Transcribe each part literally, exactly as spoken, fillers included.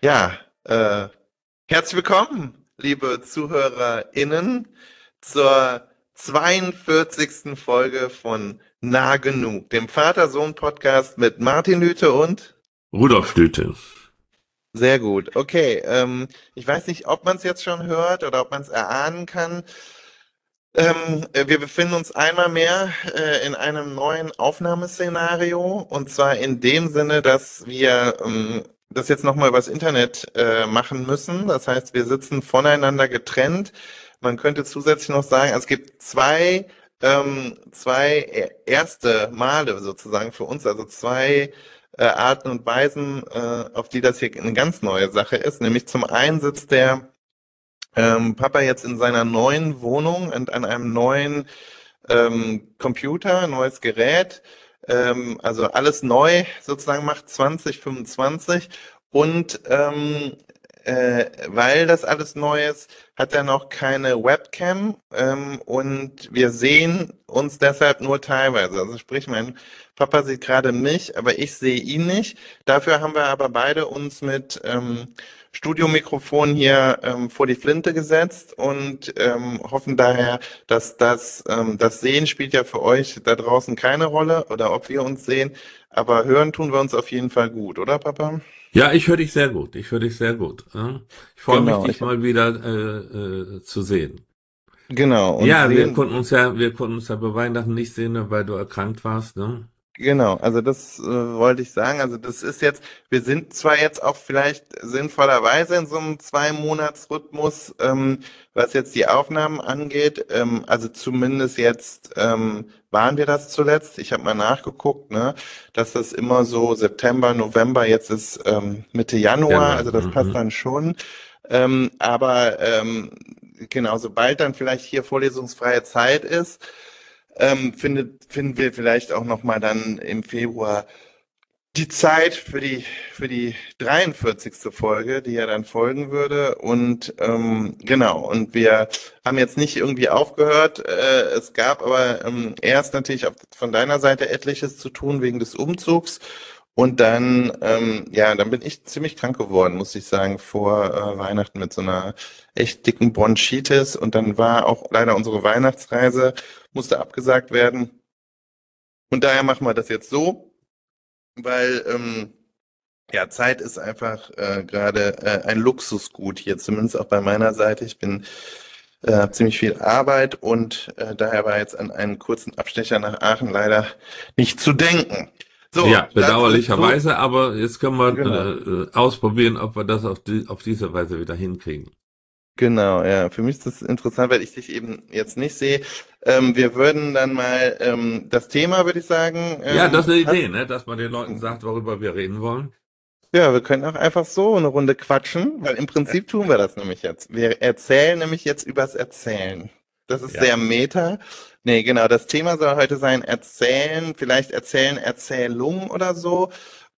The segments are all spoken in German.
Ja, äh, herzlich willkommen, liebe ZuhörerInnen, zur zweiundvierzigsten Folge von Nah Genug, dem Vater-Sohn-Podcast mit Martin Lüthe und Rudolf Stüte. sehr gut. Okay, ähm, ich weiß nicht, ob man es jetzt schon hört oder ob man es erahnen kann. Ähm, äh, wir befinden uns einmal mehr äh, in einem neuen Aufnahmeszenario, und zwar in dem Sinne, dass wir ähm, das jetzt nochmal übers Internet äh, machen müssen. Das heißt, wir sitzen voneinander getrennt. Man könnte zusätzlich noch sagen, es gibt zwei, ähm, zwei e- erste Male sozusagen für uns, also zwei äh, Arten und Weisen, äh, auf die das hier eine ganz neue Sache ist. Nämlich zum einen sitzt der ähm, Papa jetzt in seiner neuen Wohnung und an einem neuen ähm, Computer, neues Gerät, ähm, also alles neu sozusagen macht zwanzig fünfundzwanzig, und ähm, äh, weil das alles neu ist, hat er noch keine Webcam, ähm, und wir sehen uns deshalb nur teilweise. Also sprich, mein Papa sieht gerade mich, aber ich sehe ihn nicht. Dafür haben wir aber beide uns mit ähm, Studiomikrofon hier ähm, vor die Flinte gesetzt und ähm, hoffen daher, dass das, ähm, das Sehen spielt ja für euch da draußen keine Rolle, oder ob wir uns sehen, aber hören tun wir uns auf jeden Fall gut, oder Papa? Ja, ich höre dich sehr gut. Ich höre dich sehr gut. Ja. Ich freue mich, Genau, dich ich hab, mal wieder äh, äh, zu sehen. genau, und Ja, wir sehen, konnten uns ja, wir konnten uns ja bei Weihnachten nicht sehen, ne, weil du erkrankt warst. Ne? genau, also das äh, wollte ich sagen. Also das ist jetzt, wir sind zwar jetzt auch vielleicht sinnvollerweise in so einem Zwei-Monats-Rhythmus, ähm, was jetzt die Aufnahmen angeht. Ähm, also zumindest jetzt ähm, waren wir das zuletzt. Ich habe mal nachgeguckt, ne, dass das immer so September, November, jetzt ist ähm, Mitte Januar, Januar. also das passt Mhm. dann schon. Ähm, aber ähm, genau, sobald dann vielleicht hier vorlesungsfreie Zeit ist, ähm, findet, finden wir vielleicht auch noch mal dann im Februar die Zeit für die für die dreiundvierzigste Folge, die ja dann folgen würde. Und ähm, genau, und wir haben jetzt nicht irgendwie aufgehört. Äh, es gab aber ähm, erst natürlich auch von deiner Seite etliches zu tun wegen des Umzugs. Und dann, ähm, ja, dann bin ich ziemlich krank geworden, muss ich sagen, vor äh, Weihnachten mit so einer echt dicken Bronchitis. Und dann war auch leider unsere Weihnachtsreise, musste abgesagt werden. Und daher machen wir das jetzt so, weil ähm, ja, Zeit ist einfach äh, gerade äh, ein Luxusgut hier, zumindest auch bei meiner Seite. Ich bin äh, hab ziemlich viel Arbeit, und äh, daher war jetzt an einen kurzen Abstecher nach Aachen leider nicht zu denken. Ja, So, das ist so, bedauerlicherweise, aber jetzt können wir genau. äh, äh, ausprobieren, ob wir das auf, die, auf diese Weise wieder hinkriegen. Genau, ja. Für mich ist das interessant, weil ich dich eben jetzt nicht sehe. Ähm, wir würden dann mal ähm, das Thema, würde ich sagen, Ja, ähm, das ist eine Idee, passt. ne? Dass man den Leuten sagt, worüber wir reden wollen. Ja, wir können auch einfach so eine Runde quatschen, weil im Prinzip tun wir das nämlich jetzt. Wir erzählen nämlich jetzt übers Erzählen. Das ist Ja. sehr meta. Nee, genau, das Thema soll heute sein Erzählen, vielleicht Erzählen, Erzählung oder so.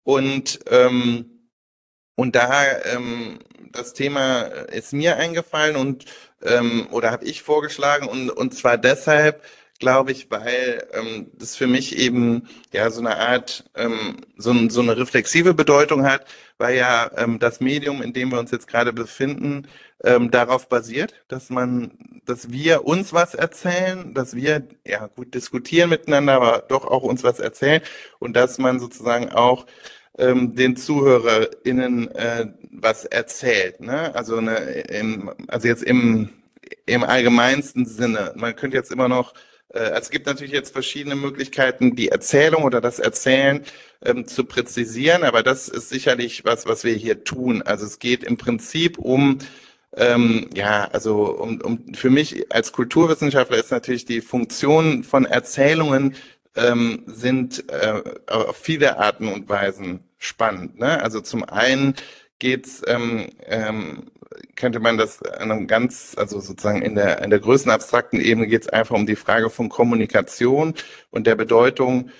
Und ähm, und da ähm, das Thema ist mir eingefallen, und ähm, oder habe ich vorgeschlagen, und und zwar deshalb, glaube ich, weil ähm, das für mich eben ja so eine Art ähm, so, ein- so eine reflexive Bedeutung hat, weil ja ähm, das Medium, in dem wir uns jetzt gerade befinden, ähm, darauf basiert, dass man, dass wir uns was erzählen, dass wir ja gut diskutieren miteinander, aber doch auch uns was erzählen, und dass man sozusagen auch ähm, den ZuhörerInnen äh, was erzählt, ne? Also, eine, im, also jetzt im, im allgemeinsten Sinne. Man könnte jetzt immer noch, äh, also es gibt natürlich jetzt verschiedene Möglichkeiten, die Erzählung oder das Erzählen ähm, zu präzisieren, aber das ist sicherlich was, was wir hier tun. Also es geht im Prinzip um ähm, ja, also um, um für mich als Kulturwissenschaftler ist natürlich die Funktion von Erzählungen ähm, sind äh, auf viele Arten und Weisen spannend. Ne? Also zum einen geht's, ähm, ähm, könnte man das an einem ganz, also sozusagen in der in der größten abstrakten Ebene geht es einfach um die Frage von Kommunikation und der Bedeutung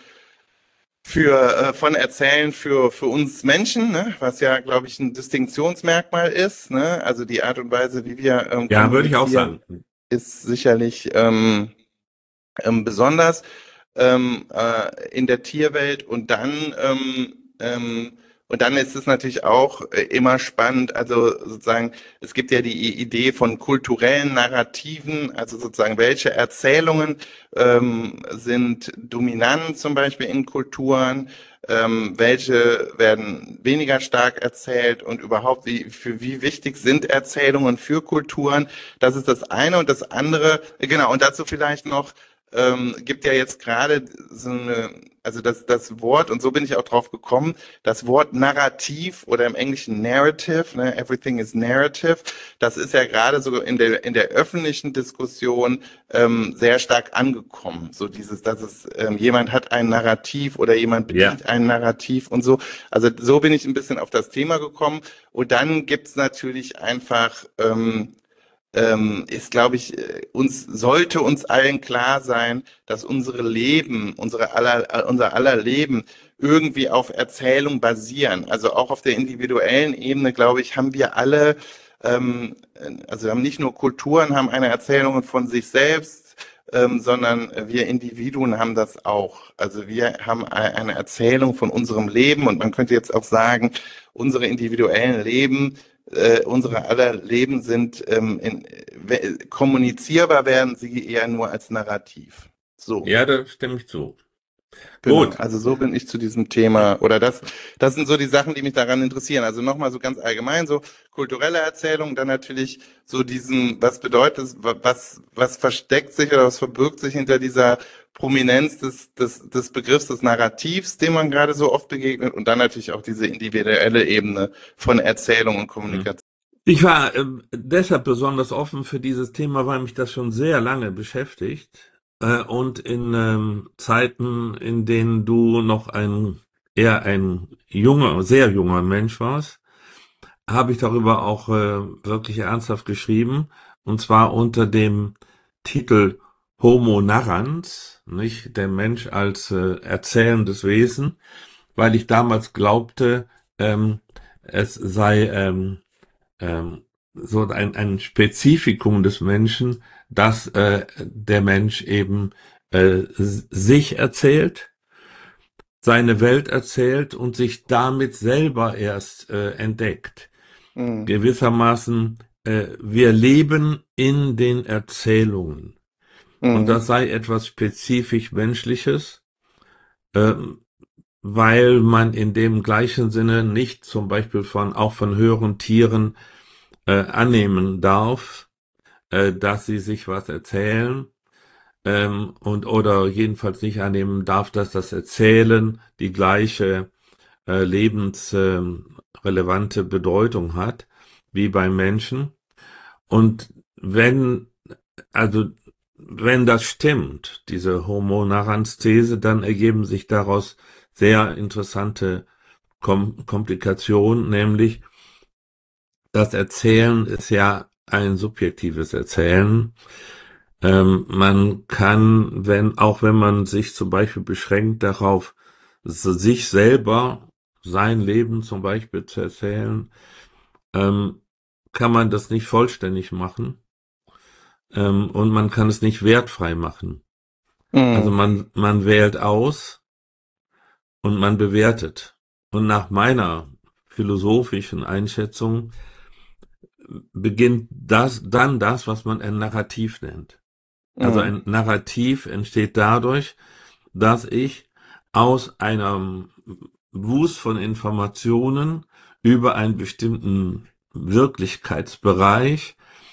für äh, von Erzählen für für uns Menschen, ne? Was ja, glaube ich, ein Distinktionsmerkmal ist. Ne? Also die Art und Weise, wie wir ähm, Ja, würde ich auch kommunizieren, sagen. ist sicherlich ähm, ähm, besonders ähm, äh, in der Tierwelt, und dann ähm, ähm, Und dann ist es natürlich auch äh, immer spannend, also sozusagen, es gibt ja die Idee von kulturellen Narrativen, also sozusagen, welche Erzählungen ähm, sind dominant zum Beispiel in Kulturen, ähm, welche werden weniger stark erzählt und überhaupt, wie, für wie wichtig sind Erzählungen für Kulturen. Das ist das eine und das andere, äh, genau, und dazu vielleicht noch, ähm, gibt ja jetzt gerade so eine, also das, das Wort, und so bin ich auch drauf gekommen, das Wort Narrativ oder im Englischen Narrative, ne, everything is narrative, das ist ja gerade so in der, in der öffentlichen Diskussion ähm, sehr stark angekommen. So dieses, dass es ähm, jemand hat ein Narrativ oder jemand Ja. bedient ein Narrativ und so. Also so bin ich ein bisschen auf das Thema gekommen. Und dann gibt's natürlich einfach ähm, ähm, ist, glaube ich, äh, uns sollte uns allen klar sein, dass unsere Leben, unsere aller, äh, unser aller Leben irgendwie auf Erzählung basieren. Also auch auf der individuellen Ebene, glaube ich, haben wir alle, ähm, äh, also haben nicht nur Kulturen, haben eine Erzählung von sich selbst, ähm, sondern wir Individuen haben das auch. Also wir haben eine Erzählung von unserem Leben und man könnte jetzt auch sagen, unsere individuellen Leben äh, unsere aller Leben sind ähm, in, we- kommunizierbar werden sie eher nur als Narrativ. So, Ja, da stimme ich zu. genau. Gut. Also so bin ich zu diesem Thema oder das, das sind so die Sachen, die mich daran interessieren. Also nochmal so ganz allgemein so kulturelle Erzählung, dann natürlich so diesen, was bedeutet es, wa- was, was versteckt sich oder was verbirgt sich hinter dieser Prominenz des, des, des Begriffs des Narrativs, dem man gerade so oft begegnet und dann natürlich auch diese individuelle Ebene von Erzählung und Hm. Kommunikation. Ich war ähm, deshalb besonders offen für dieses Thema, weil mich das schon sehr lange beschäftigt. Äh, und in ähm, Zeiten, in denen du noch ein eher ein junger, sehr junger Mensch warst, habe ich darüber auch äh, wirklich ernsthaft geschrieben. Und zwar unter dem Titel Homo narrans, nicht der Mensch als äh, erzählendes Wesen, weil ich damals glaubte, ähm, es sei ähm, ähm, so ein, ein Spezifikum des Menschen, dass äh, der Mensch eben äh, sich erzählt, seine Welt erzählt und sich damit selber erst äh, entdeckt. Mhm. Gewissermaßen, äh, wir leben in den Erzählungen. Und Mhm. das sei etwas spezifisch Menschliches, ähm, weil man in dem gleichen Sinne nicht zum Beispiel von, auch von höheren Tieren äh, annehmen darf, äh, dass sie sich was erzählen, ähm, und oder jedenfalls nicht annehmen darf, dass das Erzählen die gleiche äh, lebensrelevante Bedeutung hat wie beim Menschen. Und wenn, also wenn das stimmt, diese Homo narrans These, dann ergeben sich daraus sehr interessante Kom Komplikationen, nämlich das Erzählen ist ja ein subjektives Erzählen. Ähm, man kann, wenn, auch wenn man sich zum Beispiel beschränkt darauf, so sich selber, sein Leben zum Beispiel zu erzählen, ähm, kann man das nicht vollständig machen, ähm, und man kann es nicht wertfrei machen. Also Mhm. man, man wählt aus und man bewertet. Und nach meiner philosophischen Einschätzung beginnt das dann das, was man ein Narrativ nennt. Also Mhm. ein Narrativ entsteht dadurch, dass ich aus einem Wust von Informationen über einen bestimmten Wirklichkeitsbereich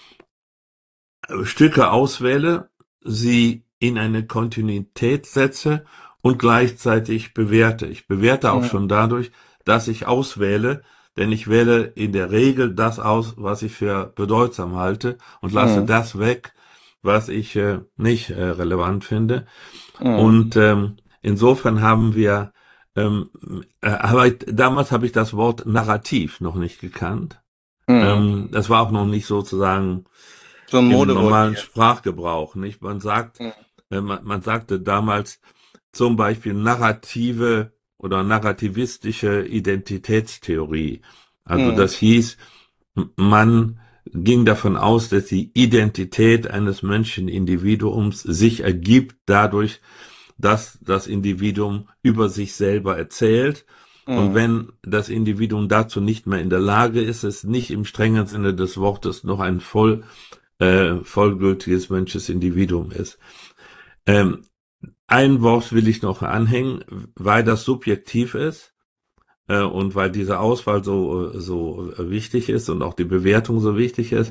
Stücke auswähle, sie in eine Kontinuität setze und gleichzeitig bewerte. Ich bewerte auch Mhm. schon dadurch, dass ich auswähle, denn ich wähle in der Regel das aus, was ich für bedeutsam halte und lasse Mhm. das weg, was ich äh, nicht äh, relevant finde. Mhm. Und ähm, insofern haben wir, ähm, äh, aber ich, damals habe ich das Wort Narrativ noch nicht gekannt. Mhm. Ähm, das war auch noch nicht sozusagen So ein im Modewort wie normalen jetzt. Sprachgebrauch, nicht? Man sagt, Mhm. äh, man, man sagte damals zum Beispiel narrative oder narrativistische Identitätstheorie. Also Mhm. das hieß, m- man ging davon aus, dass die Identität eines Menschenindividuums sich ergibt dadurch, dass das Individuum über sich selber erzählt Und Mhm. wenn das Individuum dazu nicht mehr in der Lage ist, es nicht im strengen Sinne des Wortes noch ein voll, äh, vollgültiges menschliches Individuum ist. Ähm, ein Wort will ich noch anhängen, weil das subjektiv ist äh, und weil diese Auswahl so, so wichtig ist und auch die Bewertung so wichtig ist,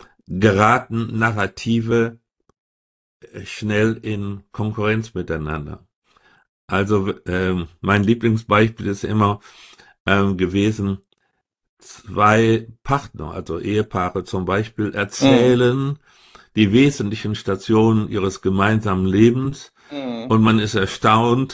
geraten Narrative schnell in Konkurrenz miteinander. Also ähm, mein Lieblingsbeispiel ist immer ähm, gewesen, zwei Partner, also Ehepaare zum Beispiel, Mhm. erzählen die wesentlichen Stationen ihres gemeinsamen Lebens Mhm. und man ist erstaunt,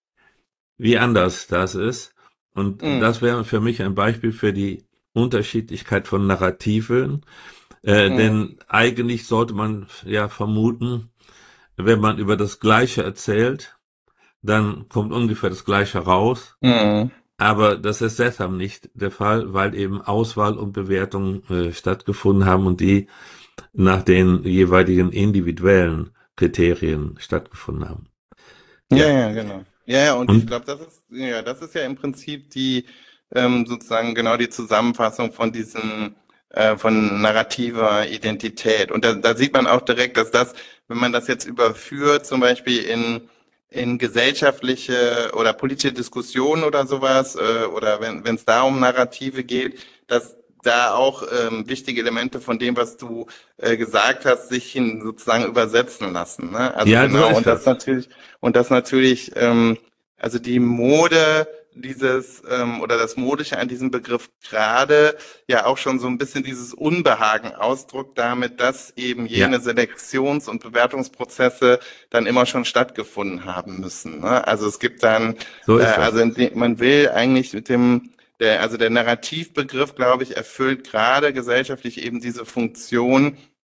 wie anders das ist. Und Mhm. das wäre für mich ein Beispiel für die Unterschiedlichkeit von Narrativen, äh, Mhm. denn eigentlich sollte man ja vermuten, wenn man über das Gleiche erzählt, dann kommt ungefähr das Gleiche raus. Mhm. Aber das ist deshalb nicht der Fall, weil eben Auswahl und Bewertung äh, stattgefunden haben und die nach den jeweiligen individuellen Kriterien stattgefunden haben. Ja, Ja. ja, genau. Ja, ja, und ich Und glaube, das ist, ja, das ist ja im Prinzip die, ähm, sozusagen genau die Zusammenfassung von diesem, äh, von narrativer Identität. Und da, da sieht man auch direkt, dass das, wenn man das jetzt überführt, zum Beispiel in, in gesellschaftliche oder politische Diskussionen oder sowas, äh, oder wenn, wenn es da um Narrative geht, dass da auch ähm, wichtige Elemente von dem, was du äh, gesagt hast, sich hin sozusagen übersetzen lassen. Ne? Also ja, so genau, ist und das das. natürlich und das natürlich, ähm, also die Mode dieses ähm, oder das Modische an diesem Begriff gerade ja auch schon so ein bisschen dieses Unbehagen ausdrückt damit, dass eben Ja, jene Selektions- und Bewertungsprozesse dann immer schon stattgefunden haben müssen. Ne? Also es gibt dann, so äh, ist also das. in dem, man will eigentlich mit dem der, also der Narrativbegriff, glaube ich, erfüllt gerade gesellschaftlich eben diese Funktion,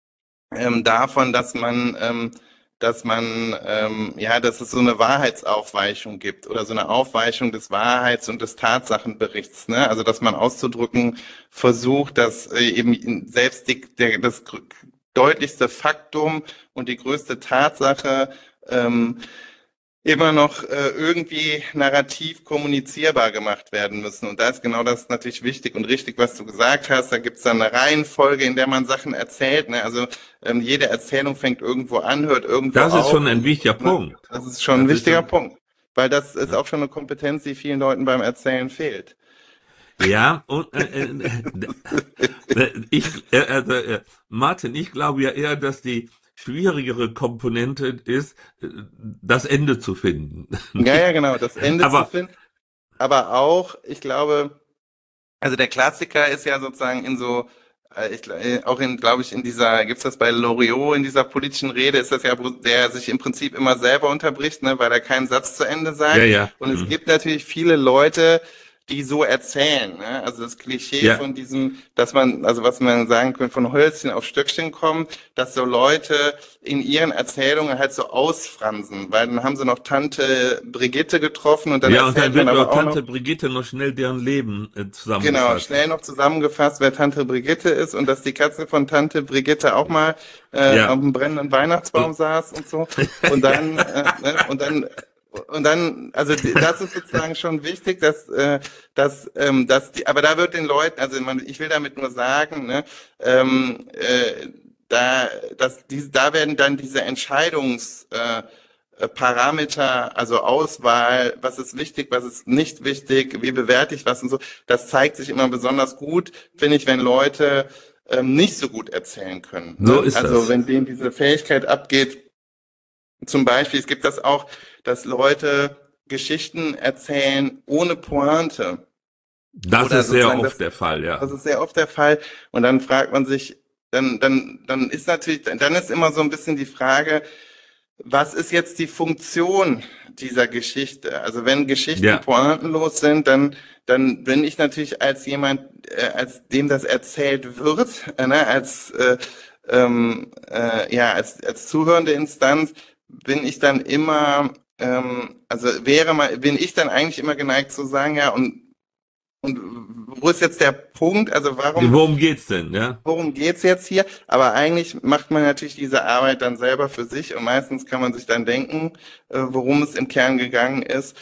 ähm, davon, dass man, ähm, dass man, ähm, ja, dass es so eine Wahrheitsaufweichung gibt oder so eine Aufweichung des Wahrheits- und des Tatsachenberichts, ne? Also, dass man auszudrücken versucht, dass äh, eben selbst die, der, das gr- deutlichste Faktum und die größte Tatsache ähm, immer noch äh, irgendwie narrativ kommunizierbar gemacht werden müssen. Und da ist genau das natürlich wichtig und richtig, was du gesagt hast. Da gibt es dann eine Reihenfolge, in der man Sachen erzählt. Ne? Also ähm, jede Erzählung fängt irgendwo an, hört irgendwo Das ist schon auf. ein Und wichtiger ne? Punkt. Das ist schon ein Das ist wichtiger schon, Punkt. Weil das ist ja. auch schon eine Kompetenz, die vielen Leuten beim Erzählen fehlt. Ja, und äh, äh, äh, ich, äh, also, äh, Martin, ich glaube ja eher, dass die schwierigere Komponente ist, äh, das Ende zu finden. Ja, ja, Nicht? genau, das Ende zu Aber finden. Aber auch, ich glaube, also der Klassiker ist ja sozusagen in so, äh, ich, gl- äh, auch in, glaube ich, in dieser, gibt's das bei Loriot, in dieser politischen Rede, ist das ja, wo der sich im Prinzip immer selber unterbricht, ne, weil er keinen Satz zu Ende ja, sagt. ja, Und es hm, gibt natürlich viele Leute, die so erzählen, ne? Also das Klischee ja, von diesem, dass man, also was man sagen könnte, von Hölzchen auf Stöckchen kommen, dass so Leute in ihren Erzählungen halt so ausfransen, weil dann haben sie noch Tante Brigitte getroffen und dann ja, und dann erzählt man wird über aber auch noch Tante Brigitte noch schnell deren Leben äh, genau, zusammengefasst. schnell noch zusammengefasst, wer Tante Brigitte ist und dass die Katze von Tante Brigitte auch mal äh, auf Ja, dem brennenden Weihnachtsbaum und, saß und so. Und dann, ja, äh, ne, und dann, und dann, also die- das ist sozusagen schon wichtig, dass, äh, dass, ähm, dass die, aber da wird den Leuten, also man, ich will damit nur sagen, ne, ähm, äh, da, dass diese, da werden dann diese Entscheidungs, äh, äh, Parameter, also Auswahl, was ist wichtig, was ist nicht wichtig, wie bewerte ich was und so. Das zeigt sich immer besonders gut, finde ich, wenn Leute ähm, nicht so gut erzählen können. so Ne? ist Also das. wenn denen diese Fähigkeit abgeht, zum Beispiel, es gibt das auch, dass Leute Geschichten erzählen ohne Pointe. Das Oder ist sehr sozusagen, oft das, der Fall, ja. das ist sehr oft der Fall. Und dann fragt man sich, dann, dann, dann ist natürlich, dann ist immer so ein bisschen die Frage, was ist jetzt die Funktion dieser Geschichte? Also wenn Geschichten Ja, pointenlos sind, dann, dann bin ich natürlich als jemand, äh, als dem das erzählt wird, äh, ne, als, äh, ähm, äh, ja, als, als zuhörende Instanz, bin ich dann immer, ähm, also wäre mal, bin ich dann eigentlich immer geneigt zu sagen, ja, und, und wo ist jetzt der Punkt? Also warum worum geht's denn, ja? worum geht's jetzt hier? Aber eigentlich macht man natürlich diese Arbeit dann selber für sich und meistens kann man sich dann denken, äh, worum es im Kern gegangen ist.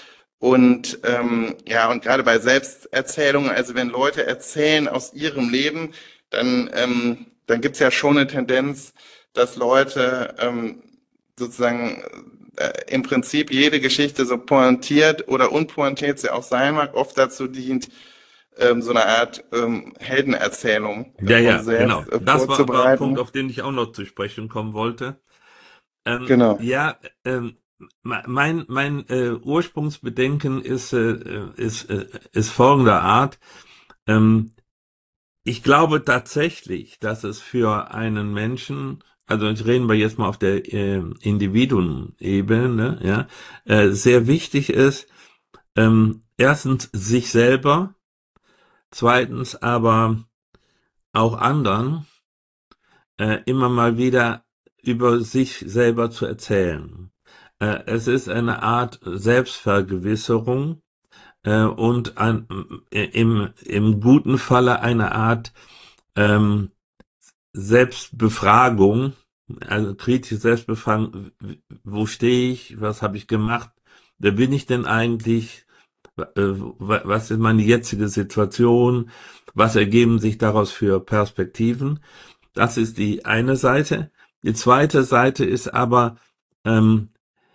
Und ähm, ja, und gerade bei Selbsterzählungen, also wenn Leute erzählen aus ihrem Leben, dann, ähm, dann gibt's ja schon eine Tendenz, dass Leute ähm, sozusagen äh, im Prinzip jede Geschichte, so pointiert oder unpointiert sie auch sein mag, oft dazu dient, ähm, so eine Art ähm, Heldenerzählung Ja, von ja, selbst genau. äh, Das war aber ein Punkt, vorzubereiten. auf den ich auch noch zu sprechen kommen wollte. Ähm, Genau. ja, ähm, me- mein mein äh, Ursprungsbedenken ist äh, äh, ist äh, ist folgender Art. Ähm, Ich glaube tatsächlich, dass es für einen Menschen, also jetzt reden wir jetzt mal auf der äh, Individuenebene, ja, äh, sehr wichtig ist, ähm, erstens sich selber, zweitens aber auch anderen äh, immer mal wieder über sich selber zu erzählen. Äh, es ist eine Art Selbstvergewisserung äh, und ein, im, im guten Falle eine Art ähm, Selbstbefragung, also kritische Selbstbefragung, wo stehe ich, was habe ich gemacht, wer bin ich denn eigentlich, äh, was ist meine jetzige Situation, was ergeben sich daraus für Perspektiven. Das ist die eine Seite. Die zweite Seite ist aber ähm,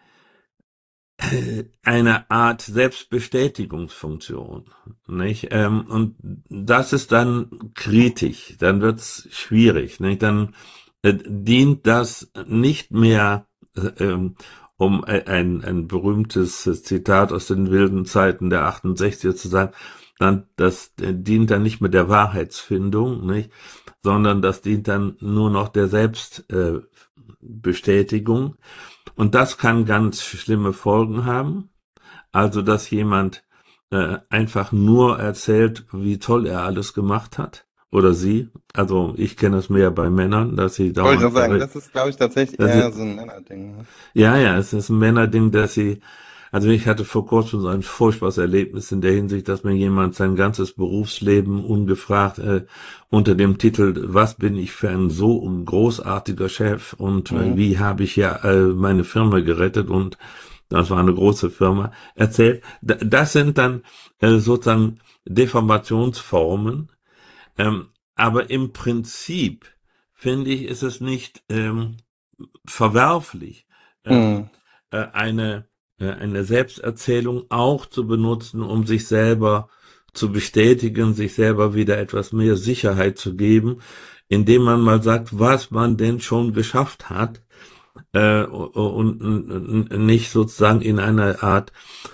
eine Art Selbstbestätigungsfunktion, nicht? Ähm, und das ist dann kritisch, dann wird's schwierig, nicht? Dann äh, dient das nicht mehr, äh, ähm, um ein, ein, ein berühmtes Zitat aus den wilden Zeiten der achtundsechziger zu sagen, dann das äh, dient dann nicht mehr der Wahrheitsfindung, nicht? Sondern das dient dann nur noch der Selbstbestätigung. Äh, Bestätigung. Und das kann ganz schlimme Folgen haben. Also, dass jemand äh, einfach nur erzählt, wie toll er alles gemacht hat. Oder sie. Also, ich kenne es mehr bei Männern, dass sie Wollte ich dauernd, gerade sagen, irre- das ist, glaube ich, tatsächlich dass sie, eher so ein Männerding. Ne? ja, ja, es ist ein Männerding, dass sie, also ich hatte vor kurzem so ein furchtbares Erlebnis in der Hinsicht, dass mir jemand sein ganzes Berufsleben ungefragt äh, unter dem Titel Was bin ich für ein so großartiger Chef und äh, Mhm. wie habe ich ja äh, meine Firma gerettet und das war eine große Firma, erzählt. D- Das sind dann äh, sozusagen Deformationsformen, ähm, aber im Prinzip finde ich, ist es nicht ähm, verwerflich, ähm, Mhm. äh, eine, äh, eine Selbsterzählung auch zu benutzen, um sich selber zu bestätigen, sich selber wieder etwas mehr Sicherheit zu geben, indem man mal sagt, was man denn schon geschafft hat, äh, und, und nicht sozusagen in eine Art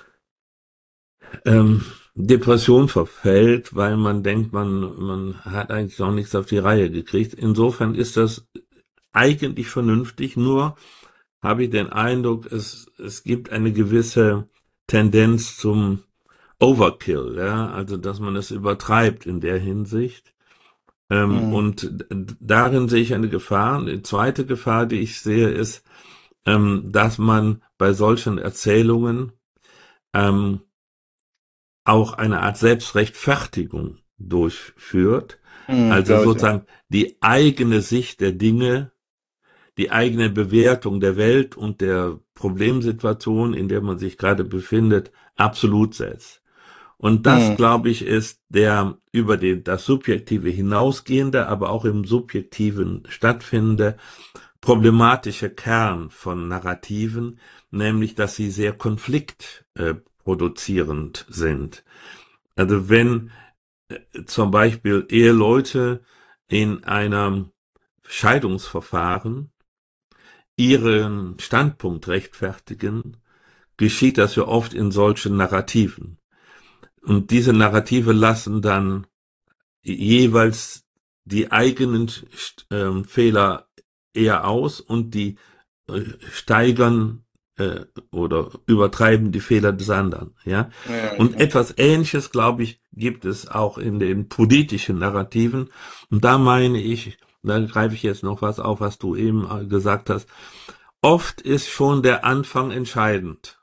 ähm, Depression verfällt, weil man denkt, man, man hat eigentlich noch nichts auf die Reihe gekriegt. Insofern ist das eigentlich vernünftig, nur habe ich den Eindruck, es, es gibt eine gewisse Tendenz zum Overkill, ja, also dass man es übertreibt in der Hinsicht. Ähm, Mhm. und darin sehe ich eine Gefahr. Die zweite Gefahr, die ich sehe, ist, ähm, dass man bei solchen Erzählungen ähm, auch eine Art Selbstrechtfertigung durchführt. Mhm. Also Glaube ich auch. sozusagen die eigene Sicht der Dinge, die eigene Bewertung der Welt und der Problemsituation, in der man sich gerade befindet, absolut setzt. Und das, Mhm. glaube ich, ist der über den, das Subjektive hinausgehende, aber auch im Subjektiven stattfindende problematische Kern von Narrativen, nämlich, dass sie sehr konfliktproduzierend sind. Also wenn äh, zum Beispiel Eheleute in einem Scheidungsverfahren ihren Standpunkt rechtfertigen, geschieht das ja oft in solchen Narrativen. Und diese Narrative lassen dann jeweils die eigenen ähm, Fehler eher aus und die äh, steigern äh, oder übertreiben die Fehler des anderen, ja. Ja, Und okay. etwas Ähnliches, glaube ich, gibt es auch in den politischen Narrativen. Und da meine ich, da greife ich jetzt noch was auf, was du eben äh, gesagt hast. Oft ist schon der Anfang entscheidend.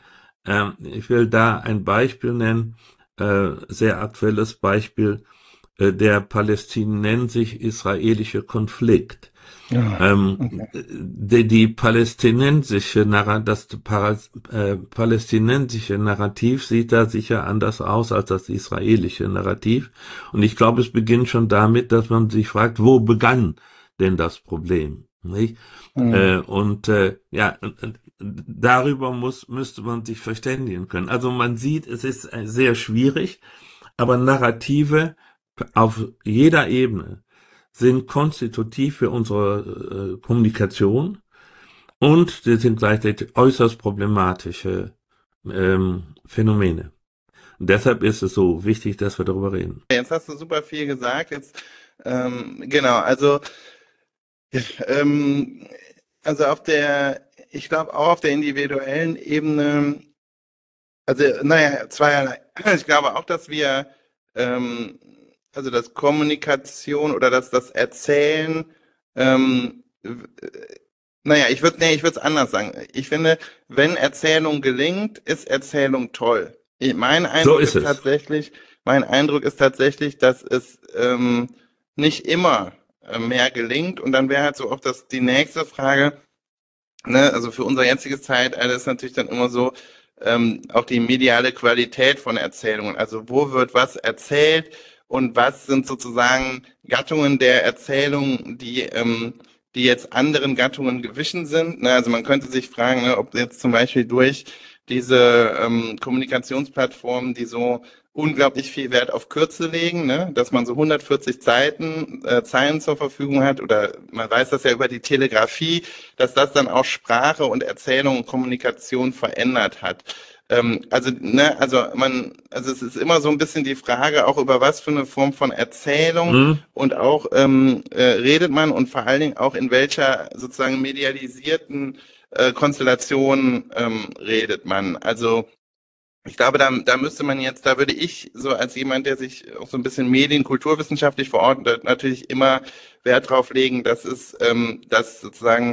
Ähm, ich will da ein Beispiel nennen, äh, sehr aktuelles Beispiel. äh, der palästinensisch-israelische Konflikt. Ja, Ähm, okay. die, die palästinensische Narra das Para äh, palästinensische Narrativ sieht da sicher anders aus als das israelische Narrativ. Und ich glaube, es beginnt schon damit, dass man sich fragt, wo begann denn das Problem? Nicht? Hm. Äh, und äh, ja, und, und darüber muss, müsste man sich verständigen können. Also man sieht, es ist äh, sehr schwierig, aber Narrative auf jeder Ebene sind konstitutiv für unsere äh, Kommunikation und sie sind gleichzeitig äußerst problematische ähm, Phänomene. Und deshalb ist es so wichtig, dass wir darüber reden. Jetzt hast du super viel gesagt. Jetzt, ähm, genau, also, ja, ähm, also auf der, ich glaube auch auf der individuellen Ebene, also, naja, zweierlei. Ich glaube auch, dass wir, ähm, also dass Kommunikation oder dass das Erzählen, ähm, w- äh, naja, ich würde, nee, ich würde es anders sagen. Ich finde, wenn Erzählung gelingt, ist Erzählung toll. Ich, mein So Eindruck ist ist es. tatsächlich, mein Eindruck ist tatsächlich, dass es ähm, nicht immer äh, mehr gelingt. Und dann wäre halt so auch das die nächste Frage. Ne, also für unser jetziges Zeitalter ist natürlich dann immer so, ähm, auch die mediale Qualität von Erzählungen. Also wo wird was erzählt und was sind sozusagen Gattungen der Erzählung, die, ähm, die jetzt anderen Gattungen gewichen sind. Ne, also man könnte sich fragen, ne, ob jetzt zum Beispiel durch diese ähm, Kommunikationsplattformen, die so unglaublich viel Wert auf Kürze legen, ne? Dass man so hundertvierzig Seiten, äh, Zeilen zur Verfügung hat, oder man weiß das ja über die Telegrafie, dass das dann auch Sprache und Erzählung und Kommunikation verändert hat. Ähm, also, ne, also man, also es ist immer so ein bisschen die Frage, auch über was für eine Form von Erzählung Hm? und auch ähm, äh, redet man und vor allen Dingen auch in welcher sozusagen medialisierten äh, Konstellation ähm, redet man. Also ich glaube, da, da müsste man jetzt, da würde ich so als jemand, der sich auch so ein bisschen medien-, kulturwissenschaftlich verordnet, natürlich immer Wert drauf legen, dass es, ähm, dass sozusagen,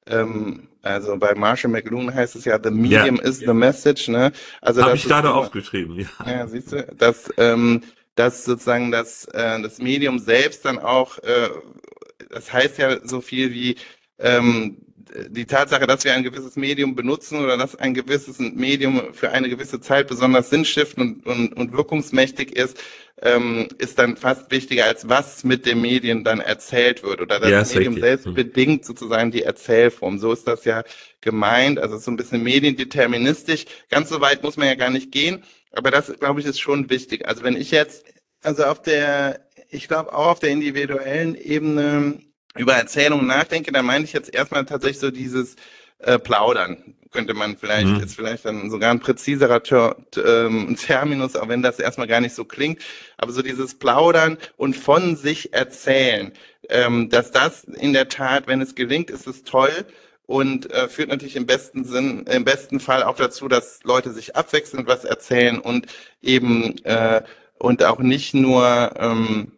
ähm, also bei Marshall McLuhan heißt es ja, the Ja, medium is the message, ne? Also, habe dass ich es gerade immer, aufgeschrieben. Ja. ja, siehst du, dass, ähm, dass sozusagen das, äh, das Medium selbst dann auch, äh, das heißt ja so viel wie ähm, die Tatsache, dass wir ein gewisses Medium benutzen oder dass ein gewisses Medium für eine gewisse Zeit besonders sinnstiftend und, und, und wirkungsmächtig ist, ähm, ist dann fast wichtiger, als was mit dem Medium dann erzählt wird. Oder Ja, das ist Medium richtig. selbst Hm. bedingt sozusagen die Erzählform. So ist das ja gemeint. Also so ein bisschen mediendeterministisch. Ganz so weit muss man ja gar nicht gehen. Aber das, glaube ich, ist schon wichtig. Also wenn ich jetzt, also auf der, ich glaube auch auf der individuellen Ebene über Erzählungen nachdenke, dann meine ich jetzt erstmal tatsächlich so dieses äh, Plaudern. Könnte man vielleicht, Hm. ist vielleicht dann sogar ein präziserer Ter ähm, Terminus, auch wenn das erstmal gar nicht so klingt. Aber so dieses Plaudern und von sich erzählen, ähm, dass das in der Tat, wenn es gelingt, ist es toll und äh, führt natürlich im besten Sinn, im besten Fall auch dazu, dass Leute sich abwechselnd was erzählen und eben äh, und auch nicht nur ähm,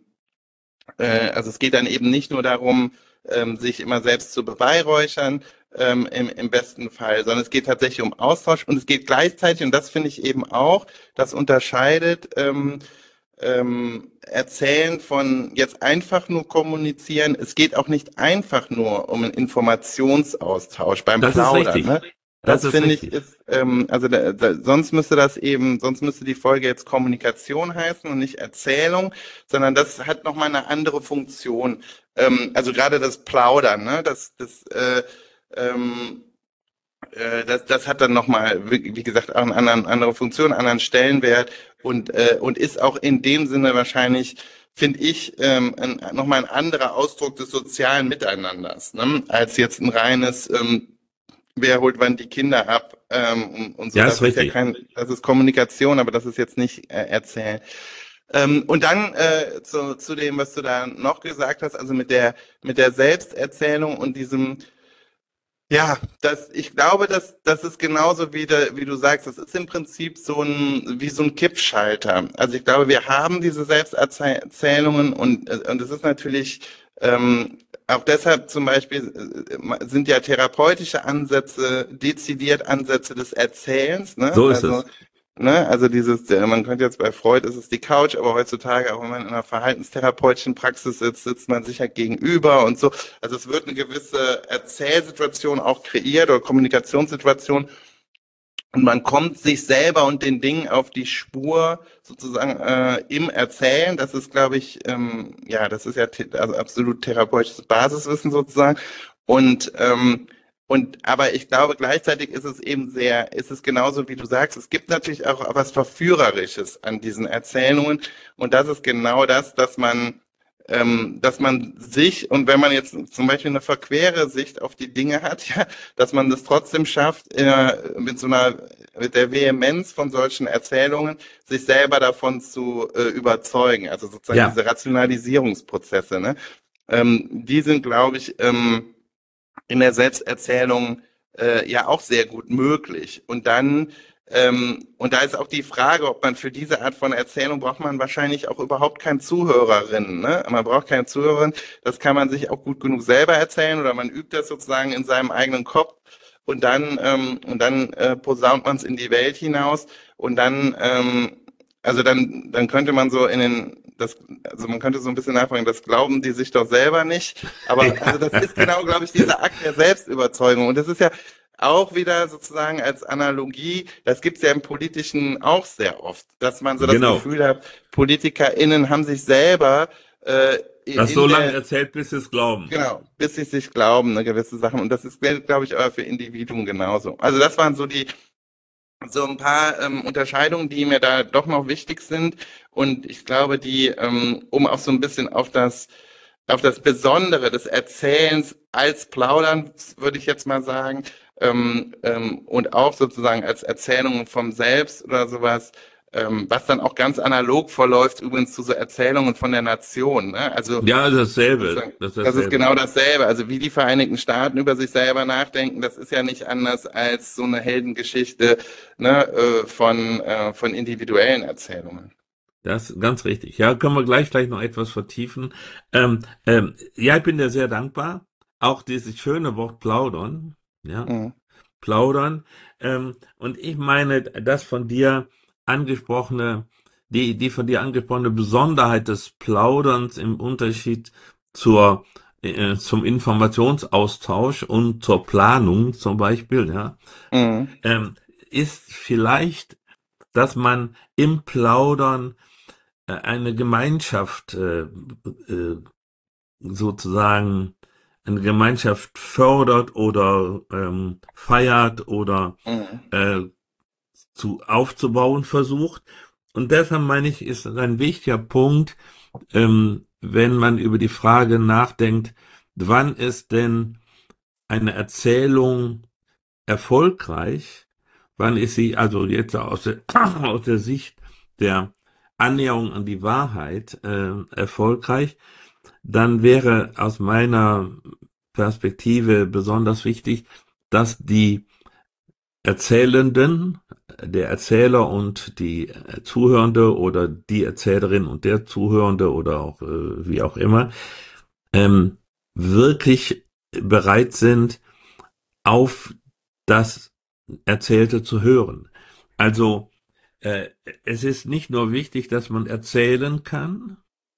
äh, also es geht dann eben nicht nur darum, ähm, sich immer selbst zu beweihräuchern, ähm, im, im besten Fall, sondern es geht tatsächlich um Austausch und es geht gleichzeitig, und das finde ich eben auch, das unterscheidet ähm, ähm, Erzählen von jetzt einfach nur kommunizieren. Es geht auch nicht einfach nur um einen Informationsaustausch beim Das ist Plaudern. richtig. Ne? Das Das ist finde ich richtig. ist, ähm, also da, da, sonst müsste das eben, sonst müsste die Folge jetzt Kommunikation heißen und nicht Erzählung, sondern das hat nochmal eine andere Funktion. Ähm, also gerade das Plaudern, ne? Das, das, äh, ähm, äh, das, das hat dann nochmal, wie wie gesagt, auch eine anderen, andere Funktion, einen anderen Stellenwert und, äh, und ist auch in dem Sinne wahrscheinlich, finde ich, ähm, ein, nochmal ein anderer Ausdruck des sozialen Miteinanders, ne? Als jetzt ein reines, ähm, wer holt wann die Kinder ab ähm, und, und so. Ja, ist Das ist ja richtig. kein, das ist Kommunikation, aber das ist jetzt nicht äh, Erzählen. Ähm, und dann äh, zu, zu dem, was du da noch gesagt hast, also mit der mit der Selbsterzählung und diesem, ja, das, ich glaube, dass das ist genauso wie, de, wie du sagst, das ist im Prinzip so ein, wie so ein Kippschalter. Also ich glaube, wir haben diese Selbsterzählungen und, äh, und es ist natürlich, ähm, auch deshalb zum Beispiel äh, sind ja therapeutische Ansätze dezidiert Ansätze des Erzählens, ne? So ist Also es. Ne? Also dieses, äh, man könnte jetzt bei Freud ist es die Couch, aber heutzutage, auch wenn man in einer verhaltenstherapeutischen Praxis sitzt, sitzt man sich ja gegenüber und so. Also es wird eine gewisse Erzählsituation auch kreiert oder Kommunikationssituation und man kommt sich selber und den Dingen auf die Spur sozusagen äh, im Erzählen. Das ist, glaube ich, ähm, ja, das ist ja the also absolut therapeutisches Basiswissen sozusagen. Und ähm, und aber ich glaube, gleichzeitig ist es eben sehr, ist es genauso wie du sagst, es gibt natürlich auch was Verführerisches an diesen Erzählungen. Und das ist genau das, dass man ähm, dass man sich, und wenn man jetzt zum Beispiel eine verquere Sicht auf die Dinge hat, ja, dass man das trotzdem schafft, äh, mit so einer, mit der Vehemenz von solchen Erzählungen, sich selber davon zu äh, überzeugen. Also sozusagen Ja, diese Rationalisierungsprozesse, ne? Ähm, die sind, glaube ich, ähm, in der Selbsterzählung äh, ja auch sehr gut möglich. Und dann, ähm, und da ist auch die Frage, ob man für diese Art von Erzählung braucht man wahrscheinlich auch überhaupt keine Zuhörerin. Ne? Man braucht keine Zuhörerin. Das kann man sich auch gut genug selber erzählen oder man übt das sozusagen in seinem eigenen Kopf. Und dann, ähm, und dann äh, posaunt man es in die Welt hinaus. Und dann, ähm, also dann, dann könnte man so in den, das, also man könnte so ein bisschen nachfragen, das glauben die sich doch selber nicht. Aber also das ist genau, glaube ich, dieser Akt der Selbstüberzeugung. Und das ist ja auch wieder sozusagen als Analogie, das gibt es ja im Politischen auch sehr oft, dass man so das genau. Gefühl hat, PolitikerInnen haben sich selber äh, Das so in lange der, erzählt, bis sie es glauben. genau, bis sie sich glauben, ne, gewisse Sachen. Und das ist, glaube ich, aber für Individuen genauso. Also das waren so die so ein paar ähm, Unterscheidungen, die mir da doch noch wichtig sind. Und ich glaube, die, ähm, um auch so ein bisschen auf das, auf das Besondere des Erzählens als Plaudern, würde ich jetzt mal sagen, ähm, ähm, und auch sozusagen als Erzählungen vom Selbst oder sowas, ähm, was dann auch ganz analog verläuft, übrigens zu so Erzählungen von der Nation. Ne? Also Ja, das ist dasselbe. sozusagen, Das ist das ist dasselbe. genau dasselbe. Also wie die Vereinigten Staaten über sich selber nachdenken, das ist ja nicht anders als so eine Heldengeschichte, ne, äh, von, äh, von individuellen Erzählungen. Das ist ganz richtig. Ja, können wir gleich vielleicht noch etwas vertiefen. Ähm, ähm, ja, ich bin dir sehr dankbar. Auch dieses schöne Wort plaudern. Ja, Mhm. plaudern. Ähm, und ich meine, das von dir angesprochene, die, die von dir angesprochene Besonderheit des Plauderns im Unterschied zur, äh, zum Informationsaustausch und zur Planung zum Beispiel, ja, Mhm. ähm, ist vielleicht, dass man im Plaudern äh, eine Gemeinschaft äh, äh, sozusagen eine Gemeinschaft fördert oder ähm, feiert oder Mhm. äh, zu aufzubauen versucht. Und deshalb meine ich, ist ein wichtiger Punkt, ähm, wenn man über die Frage nachdenkt, wann ist denn eine Erzählung erfolgreich, wann ist sie also jetzt aus der, aus der Sicht der Annäherung an die Wahrheit äh, erfolgreich, dann wäre aus meiner Perspektive besonders wichtig, dass die Erzählenden, der Erzähler und die Zuhörende oder die Erzählerin und der Zuhörende oder auch äh, wie auch immer, ähm, wirklich bereit sind, auf das Erzählte zu hören. Also äh, es ist nicht nur wichtig, dass man erzählen kann.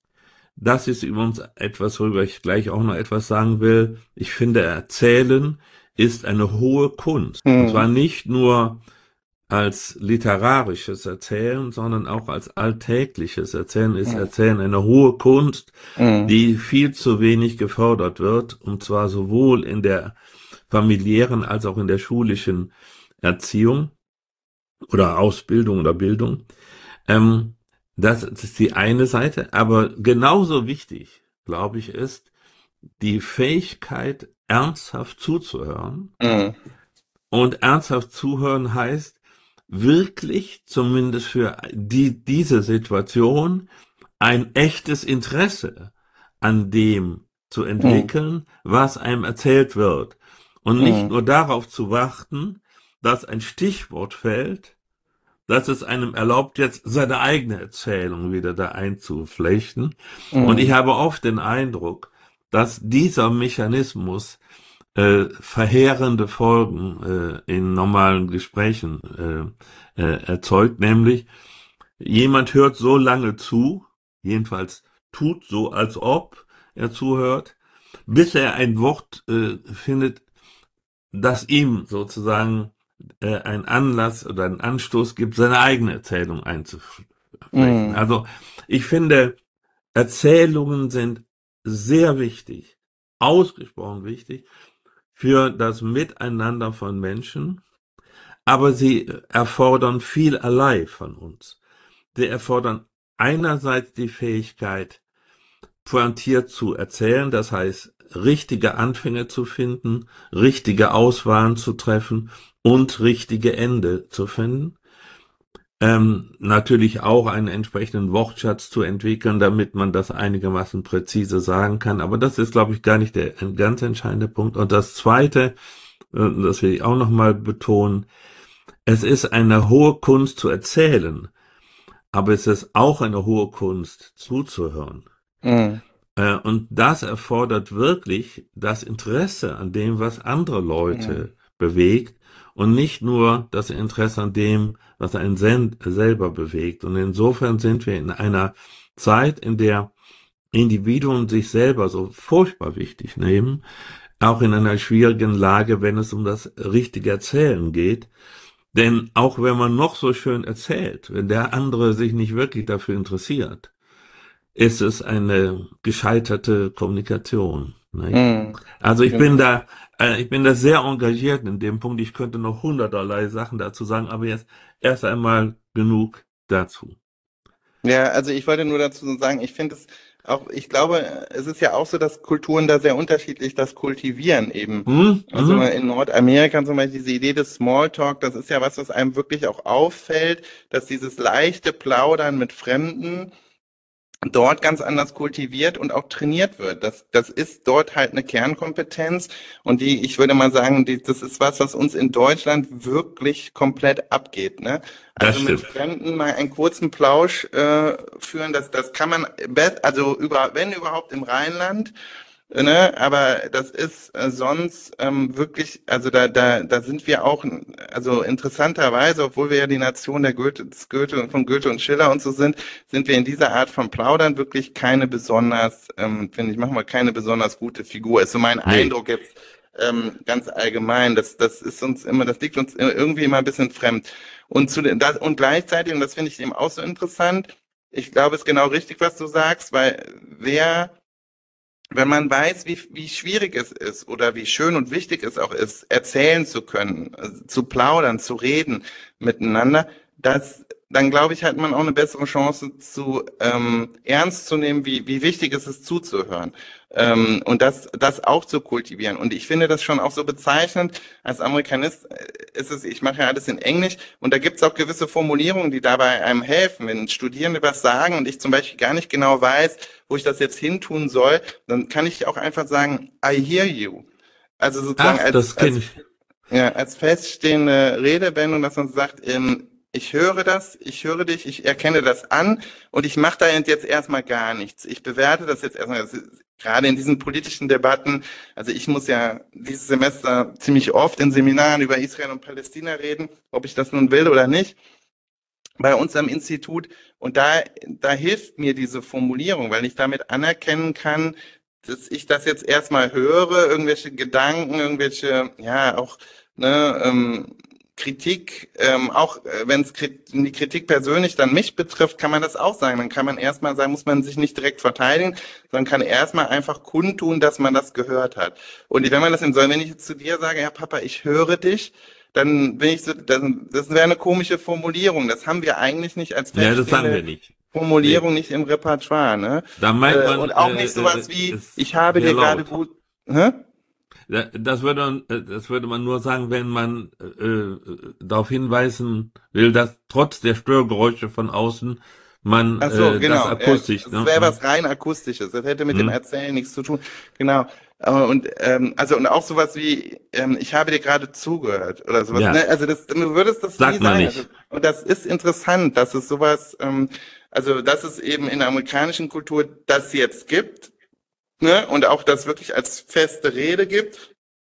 Das ist übrigens etwas, worüber ich gleich auch noch etwas sagen will. Ich finde, Erzählen ist eine hohe Kunst. Und zwar Mhm. nicht nur als literarisches Erzählen, sondern auch als alltägliches Erzählen ist Mhm. Erzählen eine hohe Kunst, Mhm. die viel zu wenig gefördert wird, und zwar sowohl in der familiären als auch in der schulischen Erziehung oder Ausbildung oder Bildung. Ähm, das ist die eine Seite, aber genauso wichtig, glaube ich, ist die Fähigkeit, ernsthaft zuzuhören. Mhm. Und ernsthaft zuhören heißt, wirklich, zumindest für die, diese Situation, ein echtes Interesse an dem zu Mhm. entwickeln, was einem erzählt wird. Und nicht Mhm. nur darauf zu warten, dass ein Stichwort fällt, dass es einem erlaubt, jetzt seine eigene Erzählung wieder da einzuflechten. Und ich Mhm. habe oft den Eindruck, dass dieser Mechanismus äh, verheerende Folgen äh, in normalen Gesprächen äh, äh, erzeugt, nämlich jemand hört so lange zu, jedenfalls tut so, als ob er zuhört, bis er ein Wort äh, findet, das ihm sozusagen äh, einen Anlass oder einen Anstoß gibt, seine eigene Erzählung einzusprechen. Mhm. Also ich finde, Erzählungen sind sehr wichtig, ausgesprochen wichtig für das Miteinander von Menschen, aber sie erfordern vielerlei von uns. Sie erfordern einerseits die Fähigkeit, pointiert zu erzählen, das heißt, richtige Anfänge zu finden, richtige Auswahlen zu treffen und richtige Ende zu finden. Ähm, natürlich auch einen entsprechenden Wortschatz zu entwickeln, damit man das einigermaßen präzise sagen kann. Aber das ist, glaube ich, gar nicht der ein ganz entscheidende Punkt. Und das Zweite, äh, das will ich auch nochmal betonen, es ist eine hohe Kunst zu erzählen, aber es ist auch eine hohe Kunst zuzuhören. Mhm. Äh, und das erfordert wirklich das Interesse an dem, was andere Mhm. Leute bewegt und nicht nur das Interesse an dem, was einen selber bewegt. Und insofern sind wir in einer Zeit, in der Individuen sich selber so furchtbar wichtig nehmen, auch in einer schwierigen Lage, wenn es um das richtige Erzählen geht. Denn auch wenn man noch so schön erzählt, wenn der andere sich nicht wirklich dafür interessiert, ist es eine gescheiterte Kommunikation. Nicht? Mhm. Also ich bin Genau. da, äh, ich bin da sehr engagiert in dem Punkt. Ich könnte noch hunderterlei Sachen dazu sagen, aber jetzt erst einmal genug dazu. Ja, also ich wollte nur dazu sagen, ich finde es auch, ich glaube, es ist ja auch so, dass Kulturen da sehr unterschiedlich das kultivieren eben. Hm? Also Hm? in Nordamerika zum Beispiel diese Idee des Smalltalk, das ist ja was, was einem wirklich auch auffällt, dass dieses leichte Plaudern mit Fremden dort ganz anders kultiviert und auch trainiert wird. Das, das ist dort halt eine Kernkompetenz und die, ich würde mal sagen, die, das ist was, was uns in Deutschland wirklich komplett abgeht, ne? Das Also mit stimmt. Fremden mal einen kurzen Plausch äh, führen, das, das kann man, be- also über, wenn überhaupt im Rheinland. Ne, aber das ist äh, sonst ähm, wirklich, also da, da, da sind wir auch, also interessanterweise, obwohl wir ja die Nation der Goethe, des Goethe, von Goethe und Schiller und so sind, sind wir in dieser Art von Plaudern wirklich keine besonders, ähm, finde ich, machen wir keine besonders gute Figur. Ist so mein Nee. Eindruck jetzt ähm, ganz allgemein. Das, das ist uns immer, das liegt uns irgendwie immer ein bisschen fremd. Und zu den, das, und gleichzeitig, und das finde ich eben auch so interessant, ich glaube, es ist genau richtig, was du sagst, weil wer wenn man weiß, wie, wie schwierig es ist oder wie schön und wichtig es auch ist, erzählen zu können, also zu plaudern, zu reden miteinander, das, dann glaube ich, hat man auch eine bessere Chance zu ähm, ernst zu nehmen, wie, wie wichtig es ist, zuzuhören ähm, und das, das auch zu kultivieren. Und ich finde das schon auch so bezeichnend. Als Amerikanist äh, ist es, ich mache ja alles in Englisch und da gibt es auch gewisse Formulierungen, die dabei einem helfen. Wenn Studierende was sagen und ich zum Beispiel gar nicht genau weiß, wo ich das jetzt hintun soll, dann kann ich auch einfach sagen, I hear you. Also sozusagen Ach, als, das kenne als, ich. ja, als feststehende Redewendung, dass man sagt, ähm, ich höre das, ich höre dich, ich erkenne das an und ich mache da jetzt erstmal gar nichts. Ich bewerte das jetzt erstmal, das ist, gerade in diesen politischen Debatten, also ich muss ja dieses Semester ziemlich oft in Seminaren über Israel und Palästina reden, ob ich das nun will oder nicht bei uns am Institut. Und da, da hilft mir diese Formulierung, weil ich damit anerkennen kann, dass ich das jetzt erstmal höre, irgendwelche Gedanken, irgendwelche, ja, auch, ne, ähm, Kritik, ähm, auch äh, wenn es die Kritik persönlich dann mich betrifft, kann man das auch sagen. Dann kann man erstmal sagen, muss man sich nicht direkt verteidigen, sondern kann erstmal einfach kundtun, dass man das gehört hat. Und wenn man das im soll, wenn ich jetzt zu dir sage, ja Papa, ich höre dich, dann bin ich so, dann, das wäre eine komische Formulierung. Das haben wir eigentlich nicht als Ja, das sagen feststehende wir nicht. Nee. Formulierung nicht im Repertoire, ne? Da meint Äh, man, und auch äh, nicht äh, sowas wie, ist ich habe sehr dir gerade laut. gut, hä? Ja, Das würde man, äh, das würde man nur sagen, wenn man äh, äh, darauf hinweisen will, dass trotz der Störgeräusche von außen man Ach so, äh, das genau. Ja, akustisch, es ne? wäre Hm? was rein akustisches. Das hätte mit dem Hm? Erzählen nichts zu tun. Genau. Aber und ähm, also und auch sowas wie, ähm, ich habe dir gerade zugehört oder sowas. Ja, Ne? Also das, du würdest das nie sagt man sagen. Also, nicht. und das ist interessant, dass es sowas, ähm, also dass es eben in der amerikanischen Kultur das jetzt gibt, ne? Und auch das wirklich als feste Rede gibt.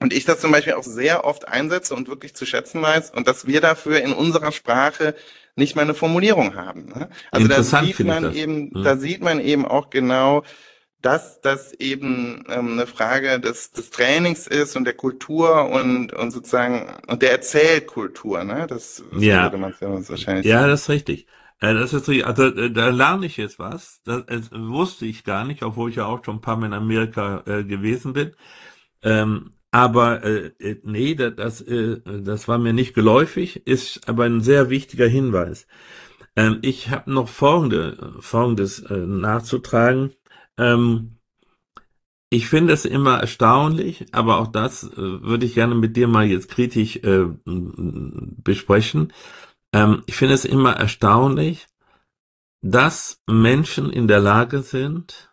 Und ich das zum Beispiel auch sehr oft einsetze und wirklich zu schätzen weiß und dass wir dafür in unserer Sprache nicht mal eine Formulierung haben. Ne? Also da Interessant sieht finde ich man das. eben, Hm? da sieht man eben auch genau, dass das eben ähm, eine Frage des, des Trainings ist und der Kultur und, und sozusagen und der Erzählkultur, ne? Das, so würde Ja, man es ja wahrscheinlich ja, sagen. das ist richtig. Äh, das ist richtig. Also äh, da lerne ich jetzt was. Das, das wusste ich gar nicht, obwohl ich ja auch schon ein paar Mal in Amerika äh, gewesen bin. Ähm, aber äh, äh, nee, das, das, äh, das war mir nicht geläufig, ist aber ein sehr wichtiger Hinweis. Ähm, ich habe noch folgende, Folgendes äh, nachzutragen. Ähm, ich finde es immer erstaunlich, aber auch das äh, würde ich gerne mit dir mal jetzt kritisch äh, besprechen. Ähm, ich finde es immer erstaunlich, dass Menschen in der Lage sind,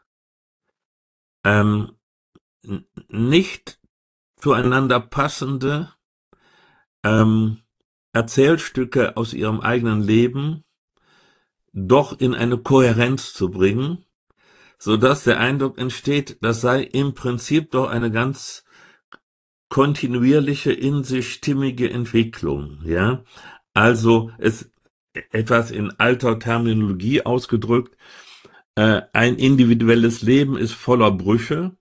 ähm, nicht zueinander passende ähm, Erzählstücke aus ihrem eigenen Leben doch in eine Kohärenz zu bringen, so dass der Eindruck entsteht, das sei im Prinzip doch eine ganz kontinuierliche, in sich stimmige Entwicklung, ja. Also es etwas in alter Terminologie ausgedrückt, äh, ein individuelles Leben ist voller Brüche,